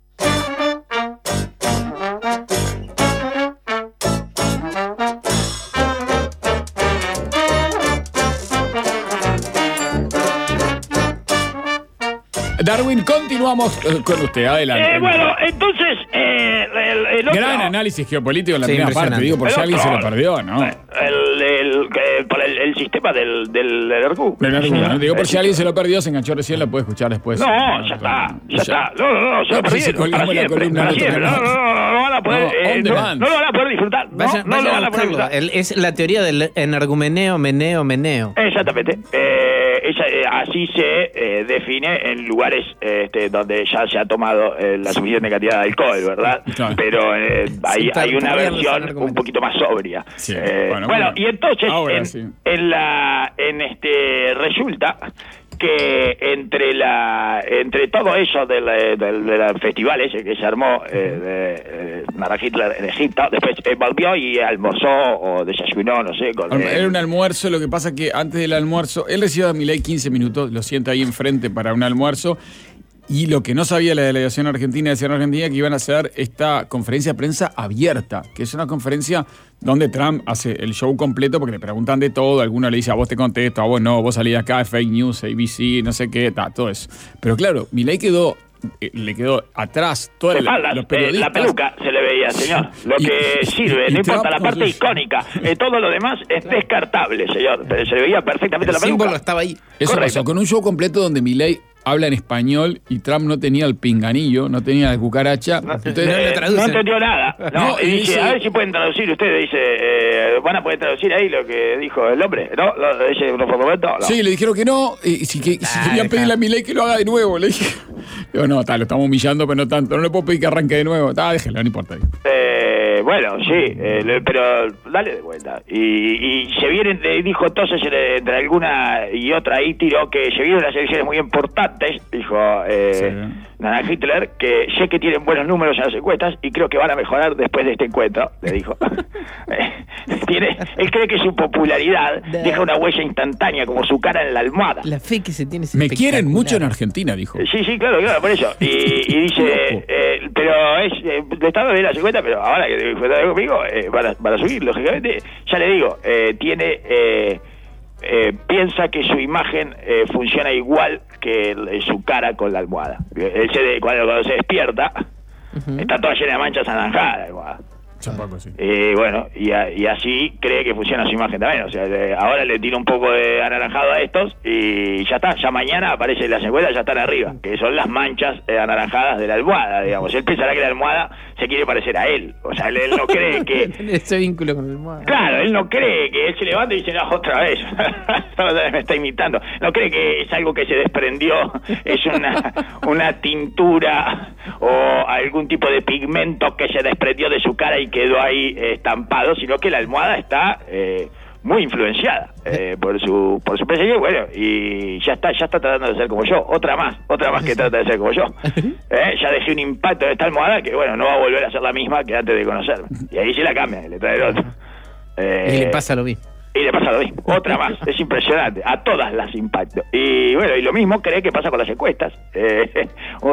B: Darwin, continuamos eh, con usted. Adelante.
C: Eh, bueno, entonces, eh, el, el otro...
B: Gran análisis geopolítico en la
D: Sí,
B: primera parte.
D: impresionante.
B: Digo, por
C: el
B: si alguien se
C: otro,
B: lo perdió, ¿no?
C: El, el, que- por el, el sistema del, del E R Q.
B: Del argumento, ¿no? Digo, por si alguien se lo perdió, se enganchó recién, lo puede escuchar después.
C: No, ya está, ya está. No, no, no, se
B: No,
C: lo
B: pues si
C: perdieron.
B: colgamos
C: Para
B: la
C: siempre,
B: columna,
C: para
B: no
C: siempre. No,
B: toca
C: no,
B: más.
C: no, no van a poder,
B: No,
C: eh,
B: on
C: no,
B: demand.
C: no lo van a poder disfrutar. No,
D: Vayan,
C: no lo
D: vayan
C: van
D: a
C: a poder
D: buscarlo.
C: disfrutar.
D: El- es la teoría del energumeneo, meneo, meneo.
C: Exactamente. Eh, ella, eh, así se eh, define en lugares este, donde ya se ha tomado eh, la suficiente cantidad de alcohol, ¿verdad?
B: Claro.
C: Pero eh, hay,
D: Sí,
C: hay una
D: todavía no
C: versión
D: son
C: un poquito más sobria.
B: Sí,
C: Eh,
B: bueno,
C: bueno,
B: bueno.
C: y entonces
B: Ahora
C: en,
B: sí.
C: en la en este resulta que entre la entre todo eso del, del, del festival ese que se armó eh, de eh, Nara Hitler en Egipto, después eh, volvió y almorzó o desayunó, no sé, con
B: Era
C: eh,
B: un almuerzo, lo que pasa que antes del almuerzo, él recibe a Milei quince minutos, lo sienta ahí enfrente para un almuerzo, y lo que no sabía la delegación argentina, decía en Argentina que iban a hacer esta conferencia de prensa abierta, que es una conferencia donde Trump hace el show completo porque le preguntan de todo, alguno le dice a vos te contesto, a vos no, vos salís acá, fake news, A B C, no sé qué, ta, todo eso. Pero claro, Milei quedó, eh, le quedó atrás todos
C: espaldas,
B: los
C: eh,
B: periodistas.
C: la peluca se le veía, señor. Lo
B: Y-
C: que sirve,
B: y
C: no importa
B: Trump
C: la
B: con
C: parte
B: sus-
C: icónica. Eh, todo lo demás es descartable, señor. Pero se le veía perfectamente
D: El
C: la peluca.
D: símbolo estaba ahí.
B: Eso
C: Correcto.
B: pasó con un show completo donde Milei habla en español y Trump no tenía el pinganillo, no tenía la cucaracha. Entonces,
D: no le
C: Eh,
D: traducen.
C: no entendió nada. No,
B: No,
C: y
B: y
C: dice,
B: dice-
C: a ver si pueden traducir ustedes. Dice, eh, ¿van a poder traducir ahí lo que dijo el hombre? ¿No? ¿Lo dice uno por momento? No.
B: Sí, le dijeron que no, y si, que, si
D: Ah,
B: querían
D: deja.
B: pedirle a Milei que lo haga de nuevo, le dije. Digo, no, tal, lo estamos humillando, pero no tanto, no le puedo pedir que arranque de nuevo. Ah, déjelo, no importa.
C: Eh, bueno, sí, eh, le- pero dale de vuelta. Y, y se vienen, eh, dijo entonces, eh, entre alguna y otra ahí tiró que se vienen las elecciones muy importantes, dijo eh,
B: Sí.
C: Nana Hitler, que sé que tienen buenos números en las encuestas y creo que van a mejorar después de este encuentro, le dijo. Eh, tiene, él cree que su popularidad
D: Da.
C: deja una huella instantía como su cara en la almohada.
D: La fe que se tiene es
B: Me quieren
D: espectacular.
B: mucho en Argentina, dijo.
C: Sí, sí, claro, claro, por eso. Y, y dice, eh, pero es, eh, le estaba de la cincuenta, pero ahora que fue conmigo, eh, van, a, van a subir, lógicamente. Ya le digo, eh, tiene, eh, eh, piensa que su imagen eh, funciona igual que el- su cara con la almohada. Él se de- cuando, cuando se despierta, está toda llena de manchas anaranjadas la almohada.
B: Tampoco sí.
C: Eh, bueno, y, a- y así cree que funciona su imagen también. O sea, le- ahora le tiro un poco de anaranjado a estos y ya está. Ya mañana aparece las encuestas, ya están arriba, que son las manchas eh, anaranjadas de la almohada, digamos. Él pensará que la almohada se quiere parecer a él. O sea, él, él no cree que...
D: Tener ese vínculo con el almohada.
C: Claro, él no cree que él se levanta y dice, no, otra vez, me está imitando. No cree que es algo que se desprendió, es una, una tintura o algún tipo de pigmento que se desprendió de su cara y quedó ahí eh, estampado, sino que la almohada está eh, muy influenciada eh, por su por su presencia, y bueno, y ya está, ya está tratando de ser como yo, otra más, otra más que trata de ser como yo. Eh, ya dejé un impacto en esta almohada que, bueno, no va a volver a ser la misma que antes de conocerme. Y ahí se la cambia, le trae el otro. Eh,
D: Y le pasa lo mismo.
C: y le pasa lo mismo, otra más, es impresionante, a todas las impacto. Y bueno, y lo mismo cree que pasa con las encuestas. Eh,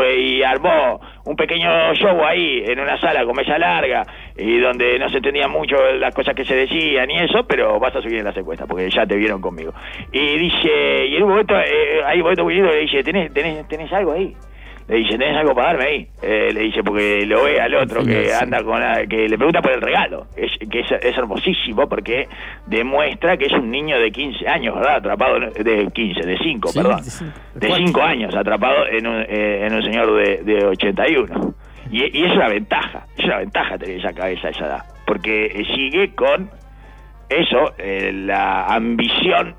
C: y armó un pequeño show ahí en una sala con mesa larga y donde no se entendía mucho las cosas que se decían y eso, pero vas a subir en las encuestas porque ya te vieron conmigo. Y dice, y en un momento, eh, hay un momento muy lindo, le dice, ¿tenés, tenés, tenés algo ahí? Le dice, ¿tenés algo para darme ahí? Eh, le dice, porque lo ve al otro que anda con la, que le pregunta por el regalo, es, que es, es hermosísimo porque demuestra que es un niño de quince años, ¿verdad? Atrapado, en- de quince, de cinco,
D: Sí,
C: perdón.
D: de cinco, de
C: De
D: cuatro.
C: cinco años, atrapado en un, eh, en un señor de, de ochenta y uno. Y, y es una ventaja, es una ventaja tener esa cabeza a esa edad, porque sigue con eso, eh, la ambición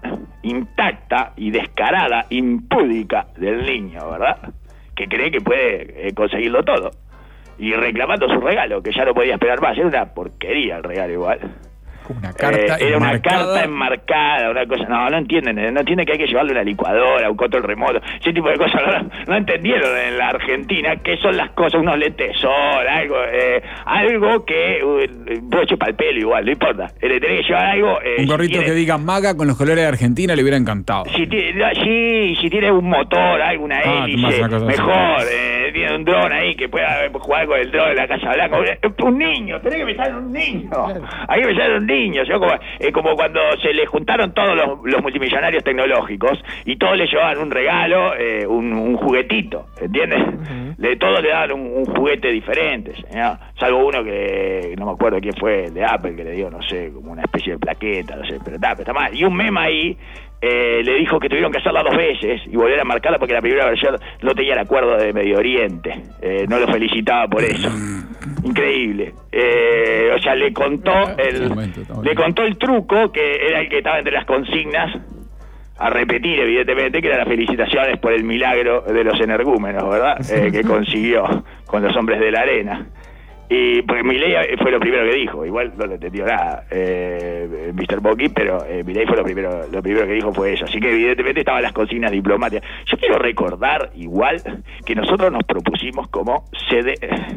C: intacta y descarada, impúdica del niño, ¿verdad? Que cree que puede eh, conseguirlo todo. Y reclamando su regalo, que ya no podía esperar más. Era una porquería el regalo igual.
B: Una carta
C: Eh, era una
B: enmarcada.
C: carta enmarcada, una cosa. No, no entienden, eh, no entienden que hay que llevarle una licuadora, un control remoto, ese tipo de cosas. No, no entendieron en la Argentina qué son las cosas, unos lentes de sol, algo, eh, algo que un broche para el pelo igual, no importa. Eh, le tenés que llevar algo. eh,
B: Un
C: si
B: gorrito
C: tiene-
B: que diga maga con los colores de Argentina le hubiera encantado.
C: Si tiene, sí, si tiene un motor, alguna
B: Ah, más
C: hélice,
B: una cosa así.
C: mejor. Eh, tiene un dron ahí que pueda jugar con el dron en la Casa Blanca. Un niño, tenés que pensar en un niño. Hay que pensar en un niño. ¿Sí? Como, eh, como cuando se le juntaron todos los, los multimillonarios tecnológicos y todos le llevaban un regalo, eh, un, un juguetito, ¿entiendes? De todos le daban un, un juguete diferente, señor. Salvo uno que no me acuerdo quién fue, el de Apple, que le dio, no sé, como una especie de plaqueta, no sé, pero está, pero está mal. Y un meme ahí eh, le dijo que tuvieron que hacerla dos veces y volver a marcarla porque la primera versión no tenía el acuerdo de Medio Oriente. Eh, no lo felicitaba por eso. Increíble. Eh, o sea, le contó el,
B: momento, estamos
C: le
B: bien.
C: contó el truco, que era el que estaba entre las consignas a repetir, evidentemente, que eran las felicitaciones por el milagro de los energúmenos, ¿verdad? Eh, que consiguió con los hombres de la arena. Y porque Milei fue lo primero que dijo, igual no le entendió nada eh, mister Bocchi, pero eh, Milei fue lo primero, lo primero que dijo fue eso. Así que evidentemente estaban las consignas diplomáticas. Yo quiero recordar igual que nosotros nos propusimos como sede,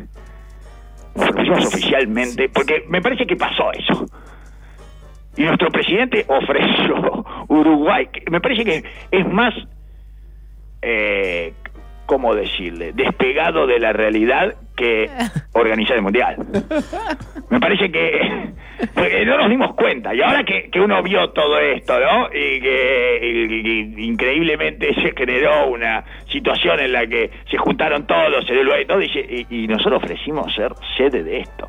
C: nos propusimos oficialmente, porque me parece que pasó eso. Y nuestro presidente ofreció Uruguay, que me parece que es más, eh, ¿cómo decirle?, despegado de la realidad que organizar el Mundial. Me parece que porque no nos dimos cuenta, y ahora que, que uno vio todo esto, ¿no? Y que y, y, increíblemente se generó una situación en la que se juntaron todos en el lugar y todo, y, y nosotros ofrecimos ser sede de esto.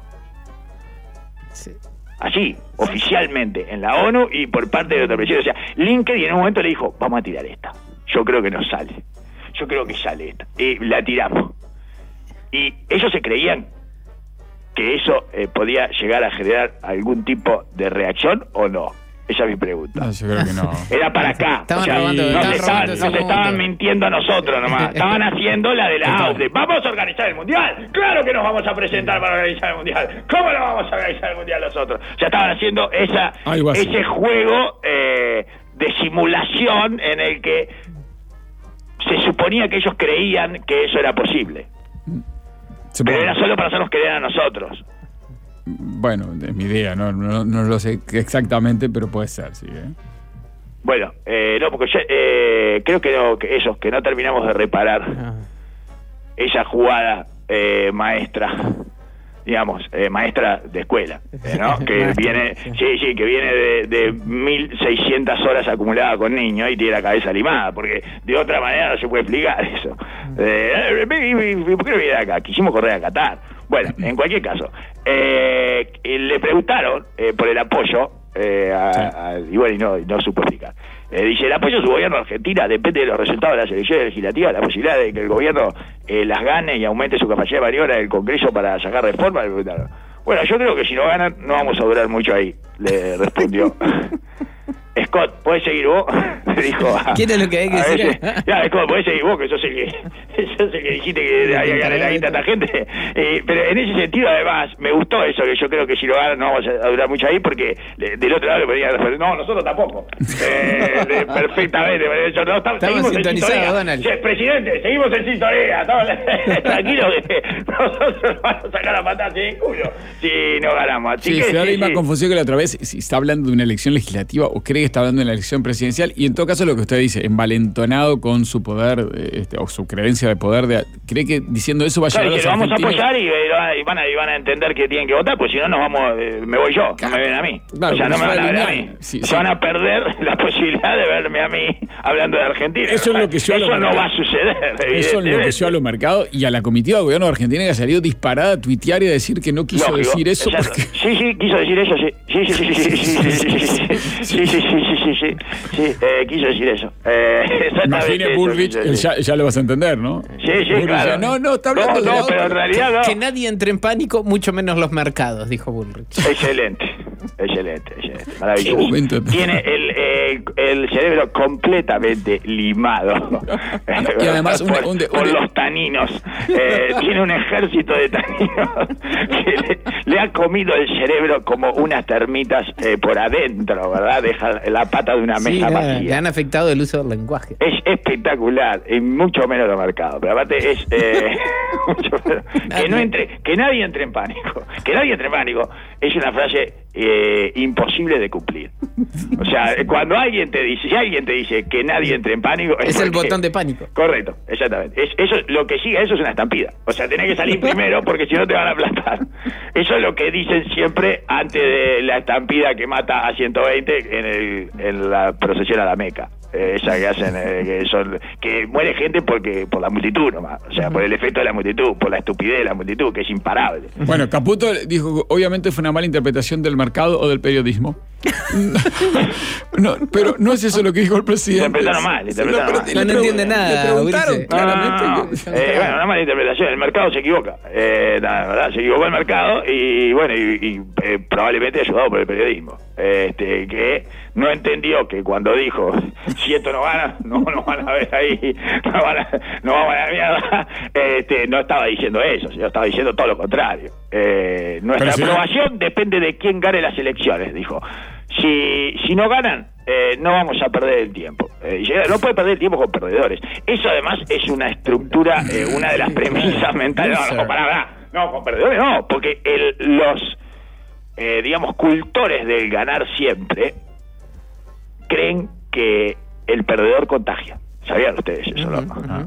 C: Sí. Así, oficialmente, en la ONU y por parte de otro presidente. O sea, LinkedIn en un momento le dijo, vamos a tirar esta. Yo creo que no sale. Yo creo que sale esta. Y la tiramos. Y ellos se creían que eso eh, podía llegar a generar algún tipo de reacción o no. Esa es mi pregunta.
B: No, yo creo que no.
C: Era para acá.
D: Estaban
C: o sea,
D: robando,
C: nos
D: estaban
C: estaban,
D: robando
C: nos estaban mintiendo a nosotros nomás. Estaban haciendo la de la A U D E. ¿Vamos a organizar el Mundial? ¡Claro que nos vamos a presentar para organizar el Mundial! ¿Cómo no vamos a organizar el Mundial nosotros? O sea, estaban haciendo esa ese juego eh, de simulación en el que se suponía que ellos creían que eso era posible. Pero era solo para hacernos creer a nosotros.
B: Bueno, es mi idea, no, no, no lo sé exactamente, pero puede ser, sí. ¿eh?
C: Bueno, eh, no, porque yo eh, creo que, no, que ellos, que no terminamos de reparar ah. esa jugada eh, maestra, digamos, eh, maestra de escuela, eh, ¿no? Que viene, sí, sí, que viene de, de mil seiscientas horas acumuladas con niños y tiene la cabeza limada, porque de otra manera no se puede explicar eso. Eh, ¿Por qué no viene acá? Quisimos correr a Qatar. Bueno, en cualquier caso, eh, le preguntaron eh, por el apoyo, eh, a, a, y bueno, y no, y no supo explicar. Eh, dice, el apoyo de su gobierno a Argentina depende de los resultados de las elecciones legislativas, la posibilidad de que el gobierno eh, las gane y aumente su capacidad de maniobra del Congreso para sacar reformas. Bueno, yo creo que si no ganan, no vamos a durar mucho ahí, le respondió. Scott, ¿podés seguir vos? Le dijo a,
D: ¿quién es lo que hay que decir?
C: Ya, Scott, ¿podés seguir vos? Que sos el que, sos el que dijiste que había que ganar la guita a esta gente. Eh, pero en ese sentido, además, me gustó eso, que yo creo que si lo ganan no vamos a durar mucho ahí, porque le, del otro lado le podían responder, no, nosotros tampoco. Eh, de, perfectamente. Yo, no, estamos,
D: estamos sintonizados, Donald.
C: Sí, presidente, seguimos en sintonía. Estamos tranquilos que nosotros vamos a sacar la patada sin culo si no ganamos. Así
B: sí,
C: que,
B: se da
C: sí,
B: la misma
C: sí.
B: confusión que la otra vez, si está hablando de una elección legislativa o cree que está hablando de la elección presidencial, y en todo caso lo que usted dice, envalentonado con su poder este, o su creencia de poder, de, cree que diciendo eso va a llevar
C: claro,
B: a los
C: que lo vamos a
B: argentinos...
C: apoyar y, y, van a, y van a entender que tienen que votar, pues si no nos vamos, eh, me voy yo,
B: claro.
C: no me ven a mí.
B: Claro,
C: o sea, no me van a ver a
B: alinear.
C: mí.
B: Sí,
C: Se
B: sí.
C: van a perder la posibilidad de verme a mí hablando de Argentina.
B: Eso es lo que yo
C: Eso
B: lo
C: no
B: mercado.
C: va a suceder.
B: Eso es lo que yo a lo mercado y a la comitiva de gobierno de Argentina, que salió disparada a tuitear y a decir que no quiso
C: Lógico,
B: decir eso.
C: exacto.
B: Porque...
C: Sí, sí, quiso decir eso, sí. Sí, sí, sí, sí, sí, sí, sí, sí, sí, sí, sí, sí, sí, sí, sí, eh, quiso decir eso. Eh,
B: Imagine Bullrich, él ya, ya lo vas a entender, ¿no?
C: Sí, sí,
B: Bullrich
C: claro.
B: ya, no, no, está hablando
C: no,
B: de
C: no,
B: la
C: pero
B: otra.
C: en realidad no.
D: Que nadie entre en pánico, mucho menos los mercados, dijo Bullrich.
C: Excelente, excelente, excelente, maravilloso.
B: Qué momento.
C: Tiene el, eh, el cerebro completamente limado.
B: Y además un-
C: por,
B: un- un-
C: por los taninos. Eh, tiene un ejército de taninos que le, le ha comido el cerebro como unas termitas eh, por adentro, ¿verdad? Deja la pata de una
D: Sí,
C: mesa
D: le,
C: vacía.
D: le han afectado el uso del lenguaje.
C: Es espectacular, y mucho menos lo marcado, pero aparte es eh, mucho menos- que no entre, que nadie entre en pánico, que nadie entre en pánico es una frase eh, imposible de cumplir. O sea, cuando alguien te dice, si alguien te dice que nadie entre en pánico,
D: Es el
C: porque-
D: botón de pánico.
C: Correcto, exactamente. Es, eso lo que sigue, eso es una estampida. O sea, tenés que salir primero porque si no te van a aplastar. Eso es lo que dicen siempre antes de la estampida que mata a ciento veinte en, el, en la procesión a la Meca. Eh, esa que hacen, eh, que son que muere gente porque por la multitud nomás. O sea, por el efecto de la multitud, por la estupidez de la multitud, que es imparable.
B: Bueno, Caputo dijo que obviamente fue una mala interpretación del mercado o del periodismo. No, pero no es eso lo que dijo el presidente.
C: Interpretaron mal, interpretaron
B: pero
C: mal.
B: le
D: No, no
B: pregun-
D: entiende nada,
B: Le preguntaron
D: Ulises.
B: claramente.
C: No, no, no.
B: que-
C: Eh, bueno, una mala interpretación. El mercado se equivoca. Eh, la verdad, se equivocó el mercado y, bueno, y, y, eh, probablemente ayudado por el periodismo. Este, que no entendió que cuando dijo si esto no gana, no nos van a ver ahí, no van a, no vamos a la mierda. Este, no estaba diciendo eso, yo estaba diciendo todo lo contrario. Eh, nuestra
B: Pero si
C: aprobación no... depende de quién gane las elecciones, dijo. Si, si no ganan, eh, no vamos a perder el tiempo. Eh, no puede perder el tiempo con perdedores. Eso además es una estructura, eh, una de las premisas mentales. No, no, pará, pará. No, con perdedores no, porque el, los, eh, digamos, cultores del ganar siempre creen que el perdedor contagia. ¿Sabían ustedes eso? Uh-huh, ¿no?
B: Uh-huh.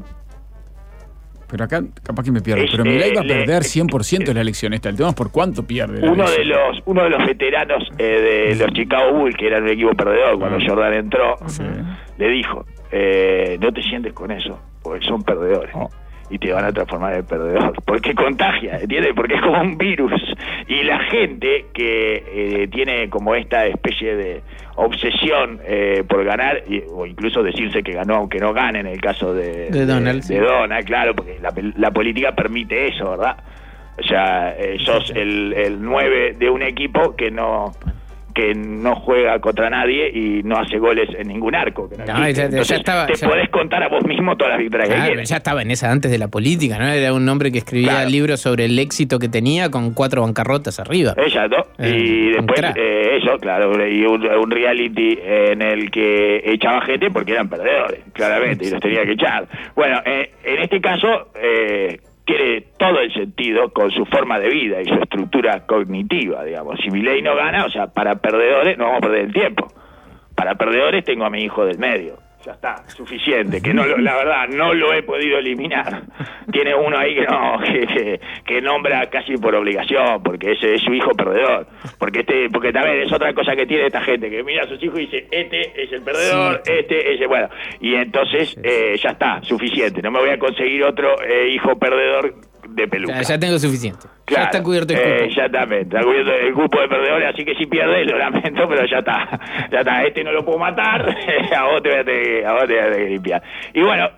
B: Pero acá capaz que me pierdo.
C: Es,
B: pero Milei
C: eh,
B: va a perder
C: le,
B: cien por ciento en la elección esta. El tema es por cuánto pierde la
C: uno
B: elección.
C: de los Uno de los veteranos eh, de los Chicago Bulls, que eran un equipo perdedor cuando uh-huh. Jordan entró,
B: sí.
C: le dijo, eh, no te sientes con eso, porque son perdedores.
B: Oh.
C: Y te van a transformar en perdedor, porque contagia, ¿entiendes? Porque es como un virus. Y la gente que eh, tiene como esta especie de obsesión eh, por ganar, y, o incluso decirse que ganó aunque no gane, en el caso de,
D: de Donald,
C: de,
D: sí.
C: de Donald, claro, porque la, la política permite eso, ¿verdad? O sea, eh, sos el, el nueve de un equipo que no... que no juega contra nadie y no hace goles en ningún arco. Que no
D: no, ya,
C: Entonces,
D: ya estaba,
C: te
D: ya...
C: podés contar a vos mismo todas las victorias
D: claro,
C: que quieres.
D: ya estaba en esa antes de la política, ¿no? Era un hombre que escribía
C: claro.
D: libros sobre el éxito que tenía con cuatro bancarrotas arriba.
C: Ella, ¿no?
D: Eh,
C: y después, eh, eso, claro, y un, un reality en el que echaba gente porque eran perdedores, claramente, y los tenía que echar. Bueno, eh, en este caso... Eh, tiene todo el sentido con su forma de vida y su estructura cognitiva, digamos. Si Milei no gana, o sea, para perdedores no vamos a perder el tiempo. Para perdedores tengo a mi hijo del medio. Ya está, suficiente, que no lo, la verdad no lo he podido eliminar. Tiene uno ahí que no que, que, que nombra casi por obligación, porque ese es su hijo perdedor. Porque este porque también es otra cosa que tiene esta gente, que mira a sus hijos y dice, este es el perdedor, sí. este es el... Bueno, y entonces eh, ya está, suficiente. No me voy a conseguir otro eh, hijo perdedor de peluca.
D: Ya, ya tengo suficiente.
C: Claro,
D: ya está cubierto el cupo.
C: Eh, ya está, está cubierto el cupo de perdedores, así que si pierdes, lo lamento, pero ya está. Ya está, este no lo puedo matar, a vos te voy a tener, a vos te voy a tener que limpiar. Y bueno,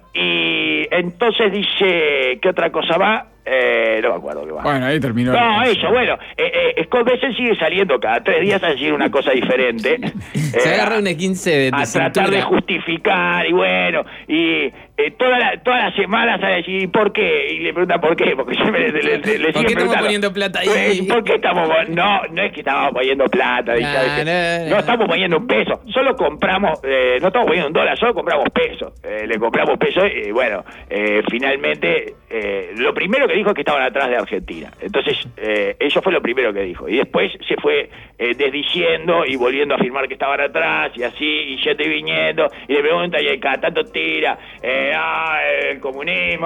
C: y entonces dice, ¿qué otra cosa va? Eh, no me acuerdo qué va.
B: Bueno, ahí terminó.
C: No, eso, bueno. Eh, eh, Scott Bessel sigue saliendo cada tres días a decir una cosa diferente.
D: Se
C: eh,
D: agarra un esquince de, de
C: A
D: cintura.
C: tratar de justificar, y bueno, y eh, toda la, todas las semanas a decir, ¿por qué? Y le preguntan por qué, porque siempre le, le, le, le
D: ¿Por qué estamos poniendo plata ahí?
C: ¿Por qué estamos? No, no es que estamos poniendo plata,
D: No,
C: ¿sabes?
D: no, no.
C: No estamos poniendo un peso, solo compramos, eh, no estamos poniendo un dólar, solo compramos pesos. Eh, le compramos pesos y bueno, eh, finalmente, eh, lo primero que dijo es que estaban atrás de Argentina. Entonces, eh, eso fue lo primero que dijo. Y después se fue eh, desdiciendo y volviendo a afirmar que estaban atrás, y así, y yendo y viniendo, y le pregunta, y cada tanto tira, eh, ah, el comunismo,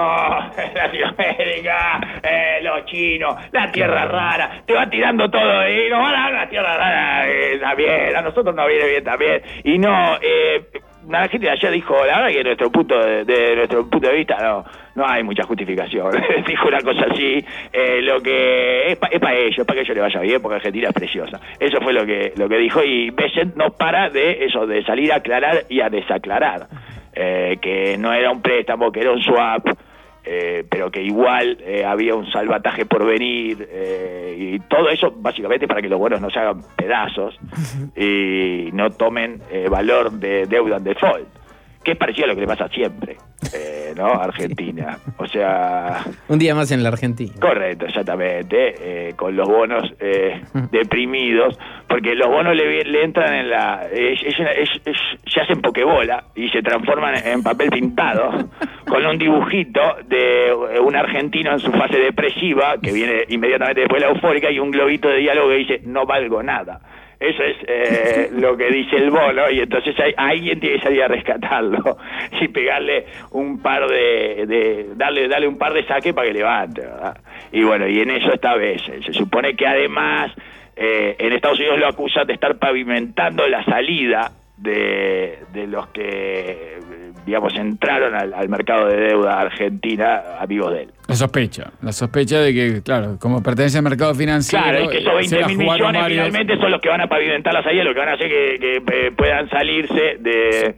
C: Latinoamérica, eh, los chinos, la tierra rara, te va tirando todo, y nos van a dar la tierra rara, eh, también, a nosotros nos viene bien también, y no, eh, la gente de allá dijo, la verdad que de nuestro punto de, de nuestro punto de vista no no hay mucha justificación. Dijo una cosa así, eh, lo que es para es pa ellos, para que a ellos les vaya bien, porque Argentina es preciosa. Eso fue lo que lo que dijo, y Bessent no para de eso, de salir a aclarar y a desaclarar, eh, que no era un préstamo, que era un swap, eh, pero que igual eh, había un salvataje por venir, eh, y todo eso básicamente para que los bonos no se hagan pedazos y no tomen eh, valor de deuda en default, que es parecido a lo que le pasa siempre, eh, ¿no? Argentina. O sea...
D: Un día más en la Argentina.
C: Correcto, exactamente, eh, con los bonos eh, deprimidos, porque los bonos le, le entran en la... Es, es una, es, es, se hacen pokebola y se transforman en papel pintado, con un dibujito de un argentino en su fase depresiva, que viene inmediatamente después de la eufórica, y un globito de diálogo que dice, no valgo nada. Eso es eh, lo que dice el bono, y entonces hay, alguien tiene que salir a rescatarlo y pegarle un par de, de darle darle un par de saques para que levante, ¿verdad? Y bueno, y en eso está Bessel. Se supone que además eh, en Estados Unidos lo acusan de estar pavimentando la salida de, de los que, digamos, entraron al, al mercado de deuda argentina, amigos de él.
B: La sospecha, la sospecha de que, claro, como pertenece al mercado financiero...
C: Claro, es que esos veinte mil millones varios... finalmente son los que van a pavimentar la salida, los que van a hacer que, que eh, puedan salirse de,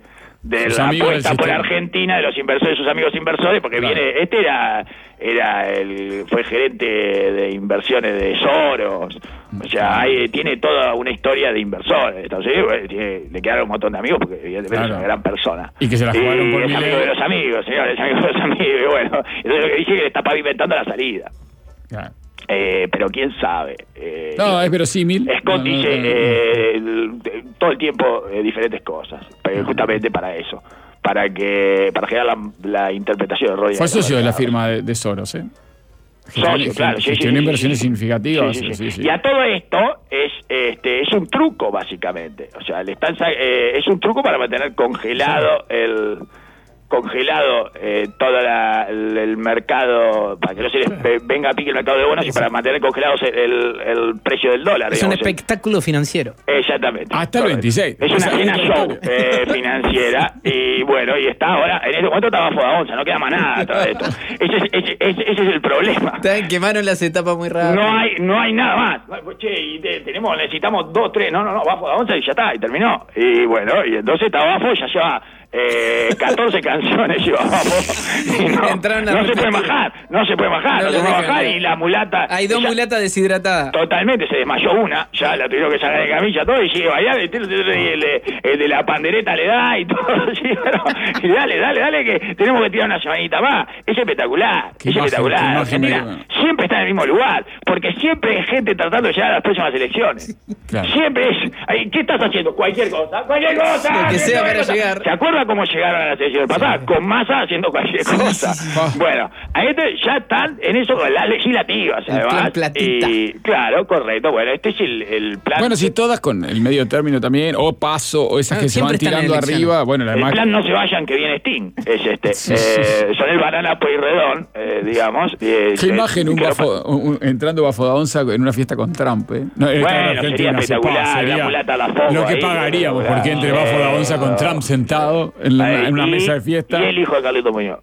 C: de
B: sus
C: la
B: amigos
C: apuesta
B: del
C: por
B: sistema.
C: Argentina, de los inversores, sus amigos inversores, porque
B: Claro.
C: viene, este era, era el, fue gerente de inversiones de Soros, o sea, ahí tiene toda una historia de inversores. Estados Unidos, bueno, tiene- le quedaron un montón de amigos, porque evidentemente
B: Claro.
C: es una gran persona.
B: Y que se la jugaron por
C: es
B: Milei.
C: amigo de los amigos, señores, es amigo de los amigos, y bueno, entonces lo que dice es que le está pavimentando la salida.
B: Claro.
C: Eh, pero quién sabe. Eh,
B: No, es verosímil.
C: Scott
B: No, no,
C: dice
B: no, no.
C: eh, el- todo el tiempo eh, diferentes cosas, pero justamente para eso, para que para generar la, la interpretación de Roy.
B: Fue socio de la firma de, de Soros, ¿eh?
C: Socio, claro, sí, sí,
B: gestionó
C: sí,
B: inversiones
C: sí, sí.
B: significativas.
C: Sí, sí, sí.
B: sí, sí.
C: Y a todo esto es este es un truco básicamente, o sea, le están sa- eh, es un truco para mantener congelado el congelado eh, todo la- el, el mercado, para que no se les pe- venga a pique el mercado de bonos y para mantener congelados el, el, el precio del dólar.
D: Es un
C: digamos.
D: espectáculo financiero.
C: Exactamente.
B: Hasta el
C: Correcto.
B: veintiséis.
C: Es una
B: Esa es
C: cena
B: la
C: show
B: historia.
C: eh, financiera y bueno, y está ahora, en este momento está bajo la onza, no queda más nada de todo esto. Ese es, ese, ese- ese es el problema.
D: Quemaron las etapas muy rápido.
C: No hay, no hay nada más. Che, y te- tenemos, necesitamos dos, tres, no, no, no, bajo la onza y ya está, y terminó. Y bueno, y entonces está abajo, ya lleva eh, catorce canciones lleva abajo. Y no,
D: Entraron a
C: no se puede
D: repetir.
C: bajar, no se puede bajar,
D: No
C: no,
D: lo
C: se puede
D: dejan,
C: bajar
D: no.
C: y la mulata.
D: Hay dos
C: ella-
D: mulatas deshidratadas.
C: Totalmente, se desmayó una, ya la tuvieron que sacar de camilla, todo, y sigue bailando, y el, el- el de la pandereta le da y todo, sí, pero, y dale, dale, dale, que tenemos que tirar una semanita más. Es espectacular,
B: Qué
C: es
B: imagen,
C: espectacular.
B: qué imagen
C: Argentina
B: me-
C: siempre está en el mismo lugar, porque siempre hay gente tratando de llegar a las próximas elecciones.
B: Claro.
C: Siempre es, ay, ¿qué estás haciendo? Cualquier cosa, cualquier cosa.
D: Lo que sea
C: cualquier
D: para
C: cosa.
D: llegar.
C: ¿Se acuerda cómo llegaron a las elecciones pasadas? Con Massa haciendo cualquier cosa.
B: sí, sí.
C: Bueno, a este ya están en eso con las legislativas,
D: El
C: además.
D: plan platita.
C: Y, claro, correcto. Bueno, este es el, el plan.
B: Bueno, si todas con el medio término también, o paso, o esas
D: Ah,
B: que se van
D: siempre están en
B: tirando
D: elecciones.
B: arriba. Bueno,
C: el
B: además.
C: plan no se vayan que viene Sting. Es este.
B: Sí, sí,
C: eh, son el banana Pueyrredón, eh, digamos. eh,
B: Qué
C: eh,
B: imagen, un
C: que lo
B: bafo, un- entrando bajo la onza en una fiesta con Trump, ¿eh? No, eh,
C: Bueno,
B: claro,
C: sería
B: Argentina, se
C: espectacular,
B: pasa,
C: la
B: sería
C: mulata la foco
B: lo que
C: ahí,
B: pagaríamos,
C: claro.
B: porque entre bajo la onza con Trump sentado en, la-
C: eh,
B: en una
C: y-
B: mesa de fiesta.
C: Y el hijo de Carlito Muñoz.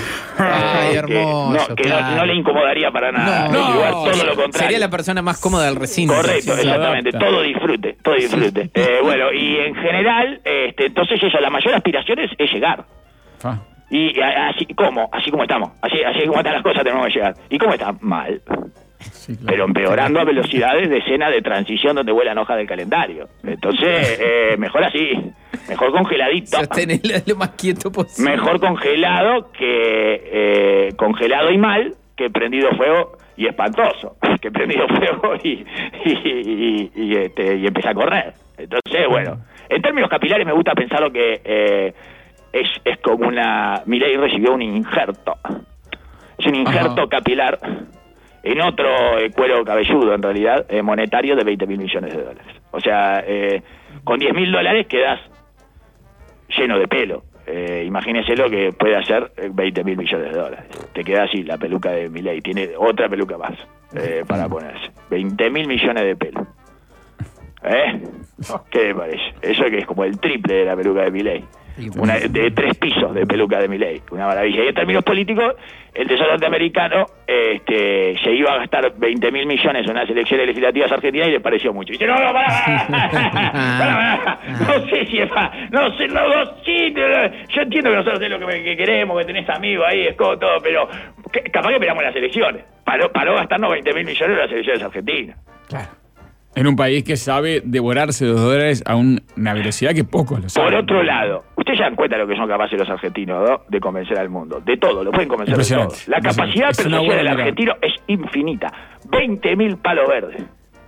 D: Ay,
C: Que
D: hermoso.
C: no, que no-
D: claro.
C: no le incomodaría para nada.
D: No,
C: Es igual,
B: no,
C: todo
B: sí,
C: lo contrario.
D: Sería la persona más cómoda del recinto.
C: Correcto,
B: se
C: exactamente,
B: adapta.
C: todo disfrute, todo disfrute. Eh, bueno, y en general, este, entonces eso, la mayor aspiración es, es llegar.
B: Fa.
C: Y a- así como, así como estamos, así, así como están las cosas tenemos que llegar. ¿Y cómo está? Mal.
B: Sí, claro.
C: Pero empeorando a velocidades de escena de transición donde vuelan hojas del calendario. Entonces, eh, mejor así, mejor congeladito.
D: Sostenerlo lo más quieto posible.
C: Mejor congelado que eh, congelado y mal que prendido fuego y espantoso. Que prendido fuego y, y, y, y, este, y empecé a correr. Entonces, bueno, en términos capilares me gusta pensarlo que eh, es, es como una... Milei recibió un injerto. Es un injerto
B: Ajá.
C: capilar en otro eh, cuero cabelludo, en realidad, eh, monetario de veinte mil millones de dólares. O sea, eh, con diez mil dólares quedas lleno de pelo. Eh, imagínese lo que puede hacer eh, veinte mil millones de dólares. Te queda así la peluca de Milei. Tiene otra peluca más eh, para ponerse. veinte mil millones de pelo. ¿Eh? ¿Qué le parece? Eso que es como el triple de la peluca de Milei. Una, de tres pisos de peluca de Milei. Una maravilla. Y en términos políticos, el Tesoro norteamericano este, se iba a gastar veinte mil millones en unas elecciones legislativas argentinas y le pareció mucho. Y dice, no, no, pará, pará, pará, no sé si es pa- no sé, no, no, sí, no, no. Yo entiendo que nosotros es lo que, que queremos, que tenés amigos ahí, escoto, todo, pero que- capaz que esperamos las elecciones. Paró, paró gastarnos veinte mil millones en las elecciones argentinas.
B: Claro. En un país que sabe devorarse los dólares a un- una velocidad que pocos lo saben.
C: Por otro lado, ustedes se dan cuenta de lo que son capaces los argentinos, ¿no? De convencer al mundo. De todo, lo pueden convencer de todo.
B: Impresionante,
C: La
B: impresionante.
C: capacidad
B: Es una
C: persuasiva
B: buena
C: del
B: mirada.
C: argentino es infinita. veinte mil palos verdes.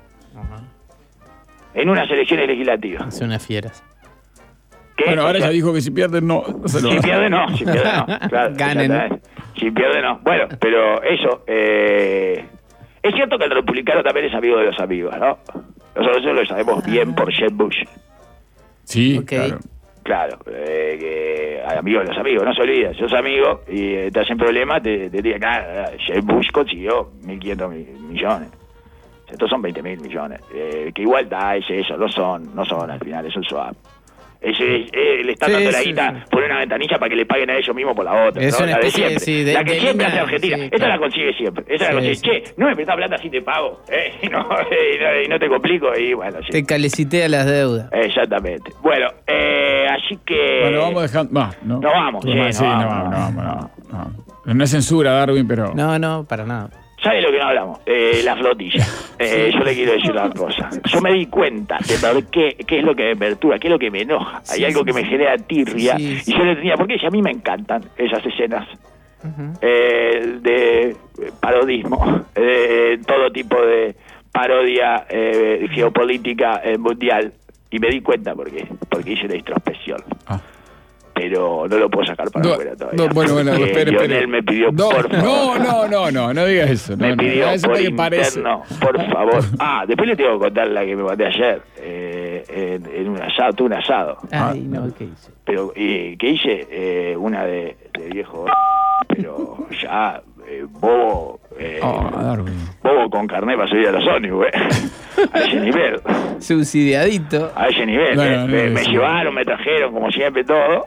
C: En unas elecciones legislativas.
D: Son unas fieras.
C: ¿Qué?
B: Bueno, ahora
C: O sea,
B: ya dijo que si pierden, no. no se lo
C: Si
B: va a-
C: pierde no, si pierde no. Claro,
D: Ganen.
C: exactamente. Si pierde no. Bueno, pero eso, eh, es cierto que el republicano también es amigo de los amigos, ¿no? Nosotros eso lo sabemos bien por Jeb Bush.
B: Sí,
D: Ok.
B: claro.
C: Claro, eh, que hay amigos de los amigos, no se olviden, sos amigo y eh, te hacen problemas, te, te digan, ah, Jeb Bush consiguió mil quinientos mi- millones. Estos son veinte mil millones. Eh, que igual da, es eso, no son, no son al final, es un swap. Ese, eh, le están
D: Sí,
C: dando la
D: sí,
C: guita
D: sí.
C: por una ventanilla para que le paguen a ellos mismos por la otra.
D: Es
C: ¿no?
D: una
C: La de
D: especie de-
C: siempre.
D: sí, de-
C: la que
D: de
C: siempre
D: línea,
C: hace Argentina.
D: sí,
C: Esta
D: claro.
C: la consigue siempre. Esta la
D: Sí,
C: consigue.
D: sí.
C: Che, no me prestás plata si te pago. ¿eh? Y, no, y, no, y no te complico. Y bueno, sí.
D: Te calecitea las deudas.
C: Exactamente. Bueno, eh, así que...
B: Bueno, vamos dejando. Va, no.
C: No vamos,
B: Tú
C: sí,
B: más,
C: no
B: no,
C: vamos,
B: vamos, no,
C: no.
B: vamos, no, no. No es censura, Darwin, pero.
D: No, no, para nada.
C: ¿Sabe lo que no hablamos? Eh, la flotilla. Eh, yo le quiero decir una cosa. Yo me di cuenta de por qué, qué es lo que me perturba, qué es lo que me enoja. Hay
D: Sí,
C: algo
D: sí,
C: que me
D: sí.
C: genera tirria.
D: Sí, sí.
C: Y yo le tenía, porque si a mí me encantan esas escenas eh, de parodismo, eh, todo tipo de parodia eh, geopolítica eh, mundial. Y me di cuenta por qué, porque hice la introspección.
B: Ah.
C: Pero no lo puedo sacar para
B: No,
C: afuera todavía.
B: no, bueno, bueno,
C: porque
B: espere,
C: Lionel
B: espere.
C: me pidió,
B: no,
C: por favor.
B: no, no, no, no, no digas eso. No,
C: Me
B: no,
C: pidió
B: eso
C: por
B: que parece.
C: interno, por favor. Ah, después le tengo que contar la que me mandé ayer, eh, en, en un asado, tuve un asado.
D: Ay, no, ¿qué hice?
C: Pero, y, ¿qué hice? Eh, una de, de viejo, pero ya, eh, bobo, eh,
B: Oh, Darwin.
C: bobo con carnet para subir a los ómnibus, eh. A ese nivel,
D: Subsidiadito.
C: a ese nivel.
B: No,
C: eh.
B: no, no,
C: me,
B: no,
C: me
B: sí.
C: llevaron, me trajeron, como siempre, todo.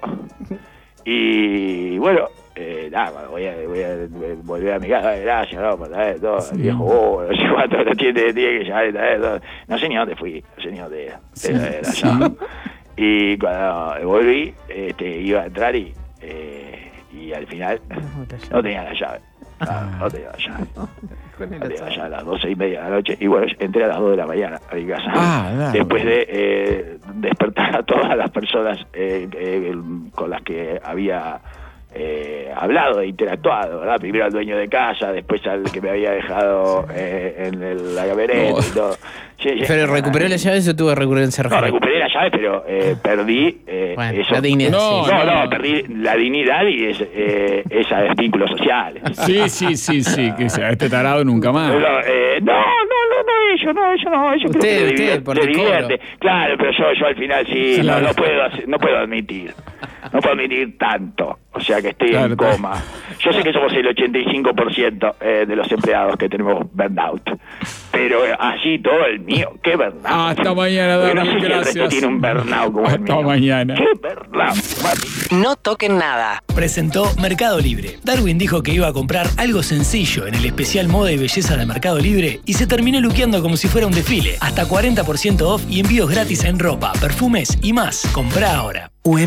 C: Y bueno, eh, nada, cuando voy a, voy a volver a mi casa, gracias, no, por traer todo, el viejo bobo, no sé cuánto lo tiene, tiene que llevar y traer todo. No sé ni dónde fui, no sé ni dónde era,
B: Sí,
C: era, era
B: sí.
C: allá. Y cuando volví, este, iba a entrar y, eh, y al final no tenía la llave. No, no tenía la llave. No tenía la llave a las doce y media de la noche. Y bueno, entré a las dos de la mañana a mi casa.
B: Ah, dale.
C: Después de eh, despertar a todas las personas eh, eh, con las que había eh, hablado e interactuado, ¿verdad? Primero al dueño de casa, después al que me había dejado eh, en el, la camioneta
B: No.
C: y todo. Sí, sí.
D: ¿Pero recuperó la llave o tuvo que recurrir al
C: No,
D: cerrajero?
C: recuperé la llave, pero eh, perdí eh,
D: Bueno,
C: eso.
D: la dignidad.
B: No,
D: sí.
C: No, no,
B: no.
C: perdí la dignidad y es, eh, esos vínculos sociales.
B: Sí, sí, sí, sí, que sea este tarado nunca más.
C: No, eh, no, no, no, no, ellos no, ellos no, ellos creo
D: Usted,
C: que se
D: usted,
C: divierte,
D: por
C: se
D: decoro.
C: divierte. Claro, pero yo, yo al final sí,
B: Sí,
C: no,
B: claro.
C: no puedo, hacer- no puedo admitir, no puedo admitir tanto, o sea que estoy
B: Claro,
C: en
B: claro.
C: coma. Yo sé que somos el ochenta y cinco por ciento eh, de los empleados que tenemos burnout, pero eh, así todo el mío, qué burnout.
B: Hasta mañana,
C: Porque no
B: Darwin,
C: sé si el resto
B: gracias.
C: tiene un burnout como el
B: Hasta
C: mío.
B: mañana.
C: Qué burnout, mami.
E: No toquen nada.
F: Presentó Mercado Libre. Darwin dijo que iba a comprar algo sencillo en el especial Moda y Belleza de Mercado Libre y se terminó luqueando como si fuera un desfile. Hasta cuarenta por ciento off y envíos gratis en ropa, perfumes y más. Comprá ahora.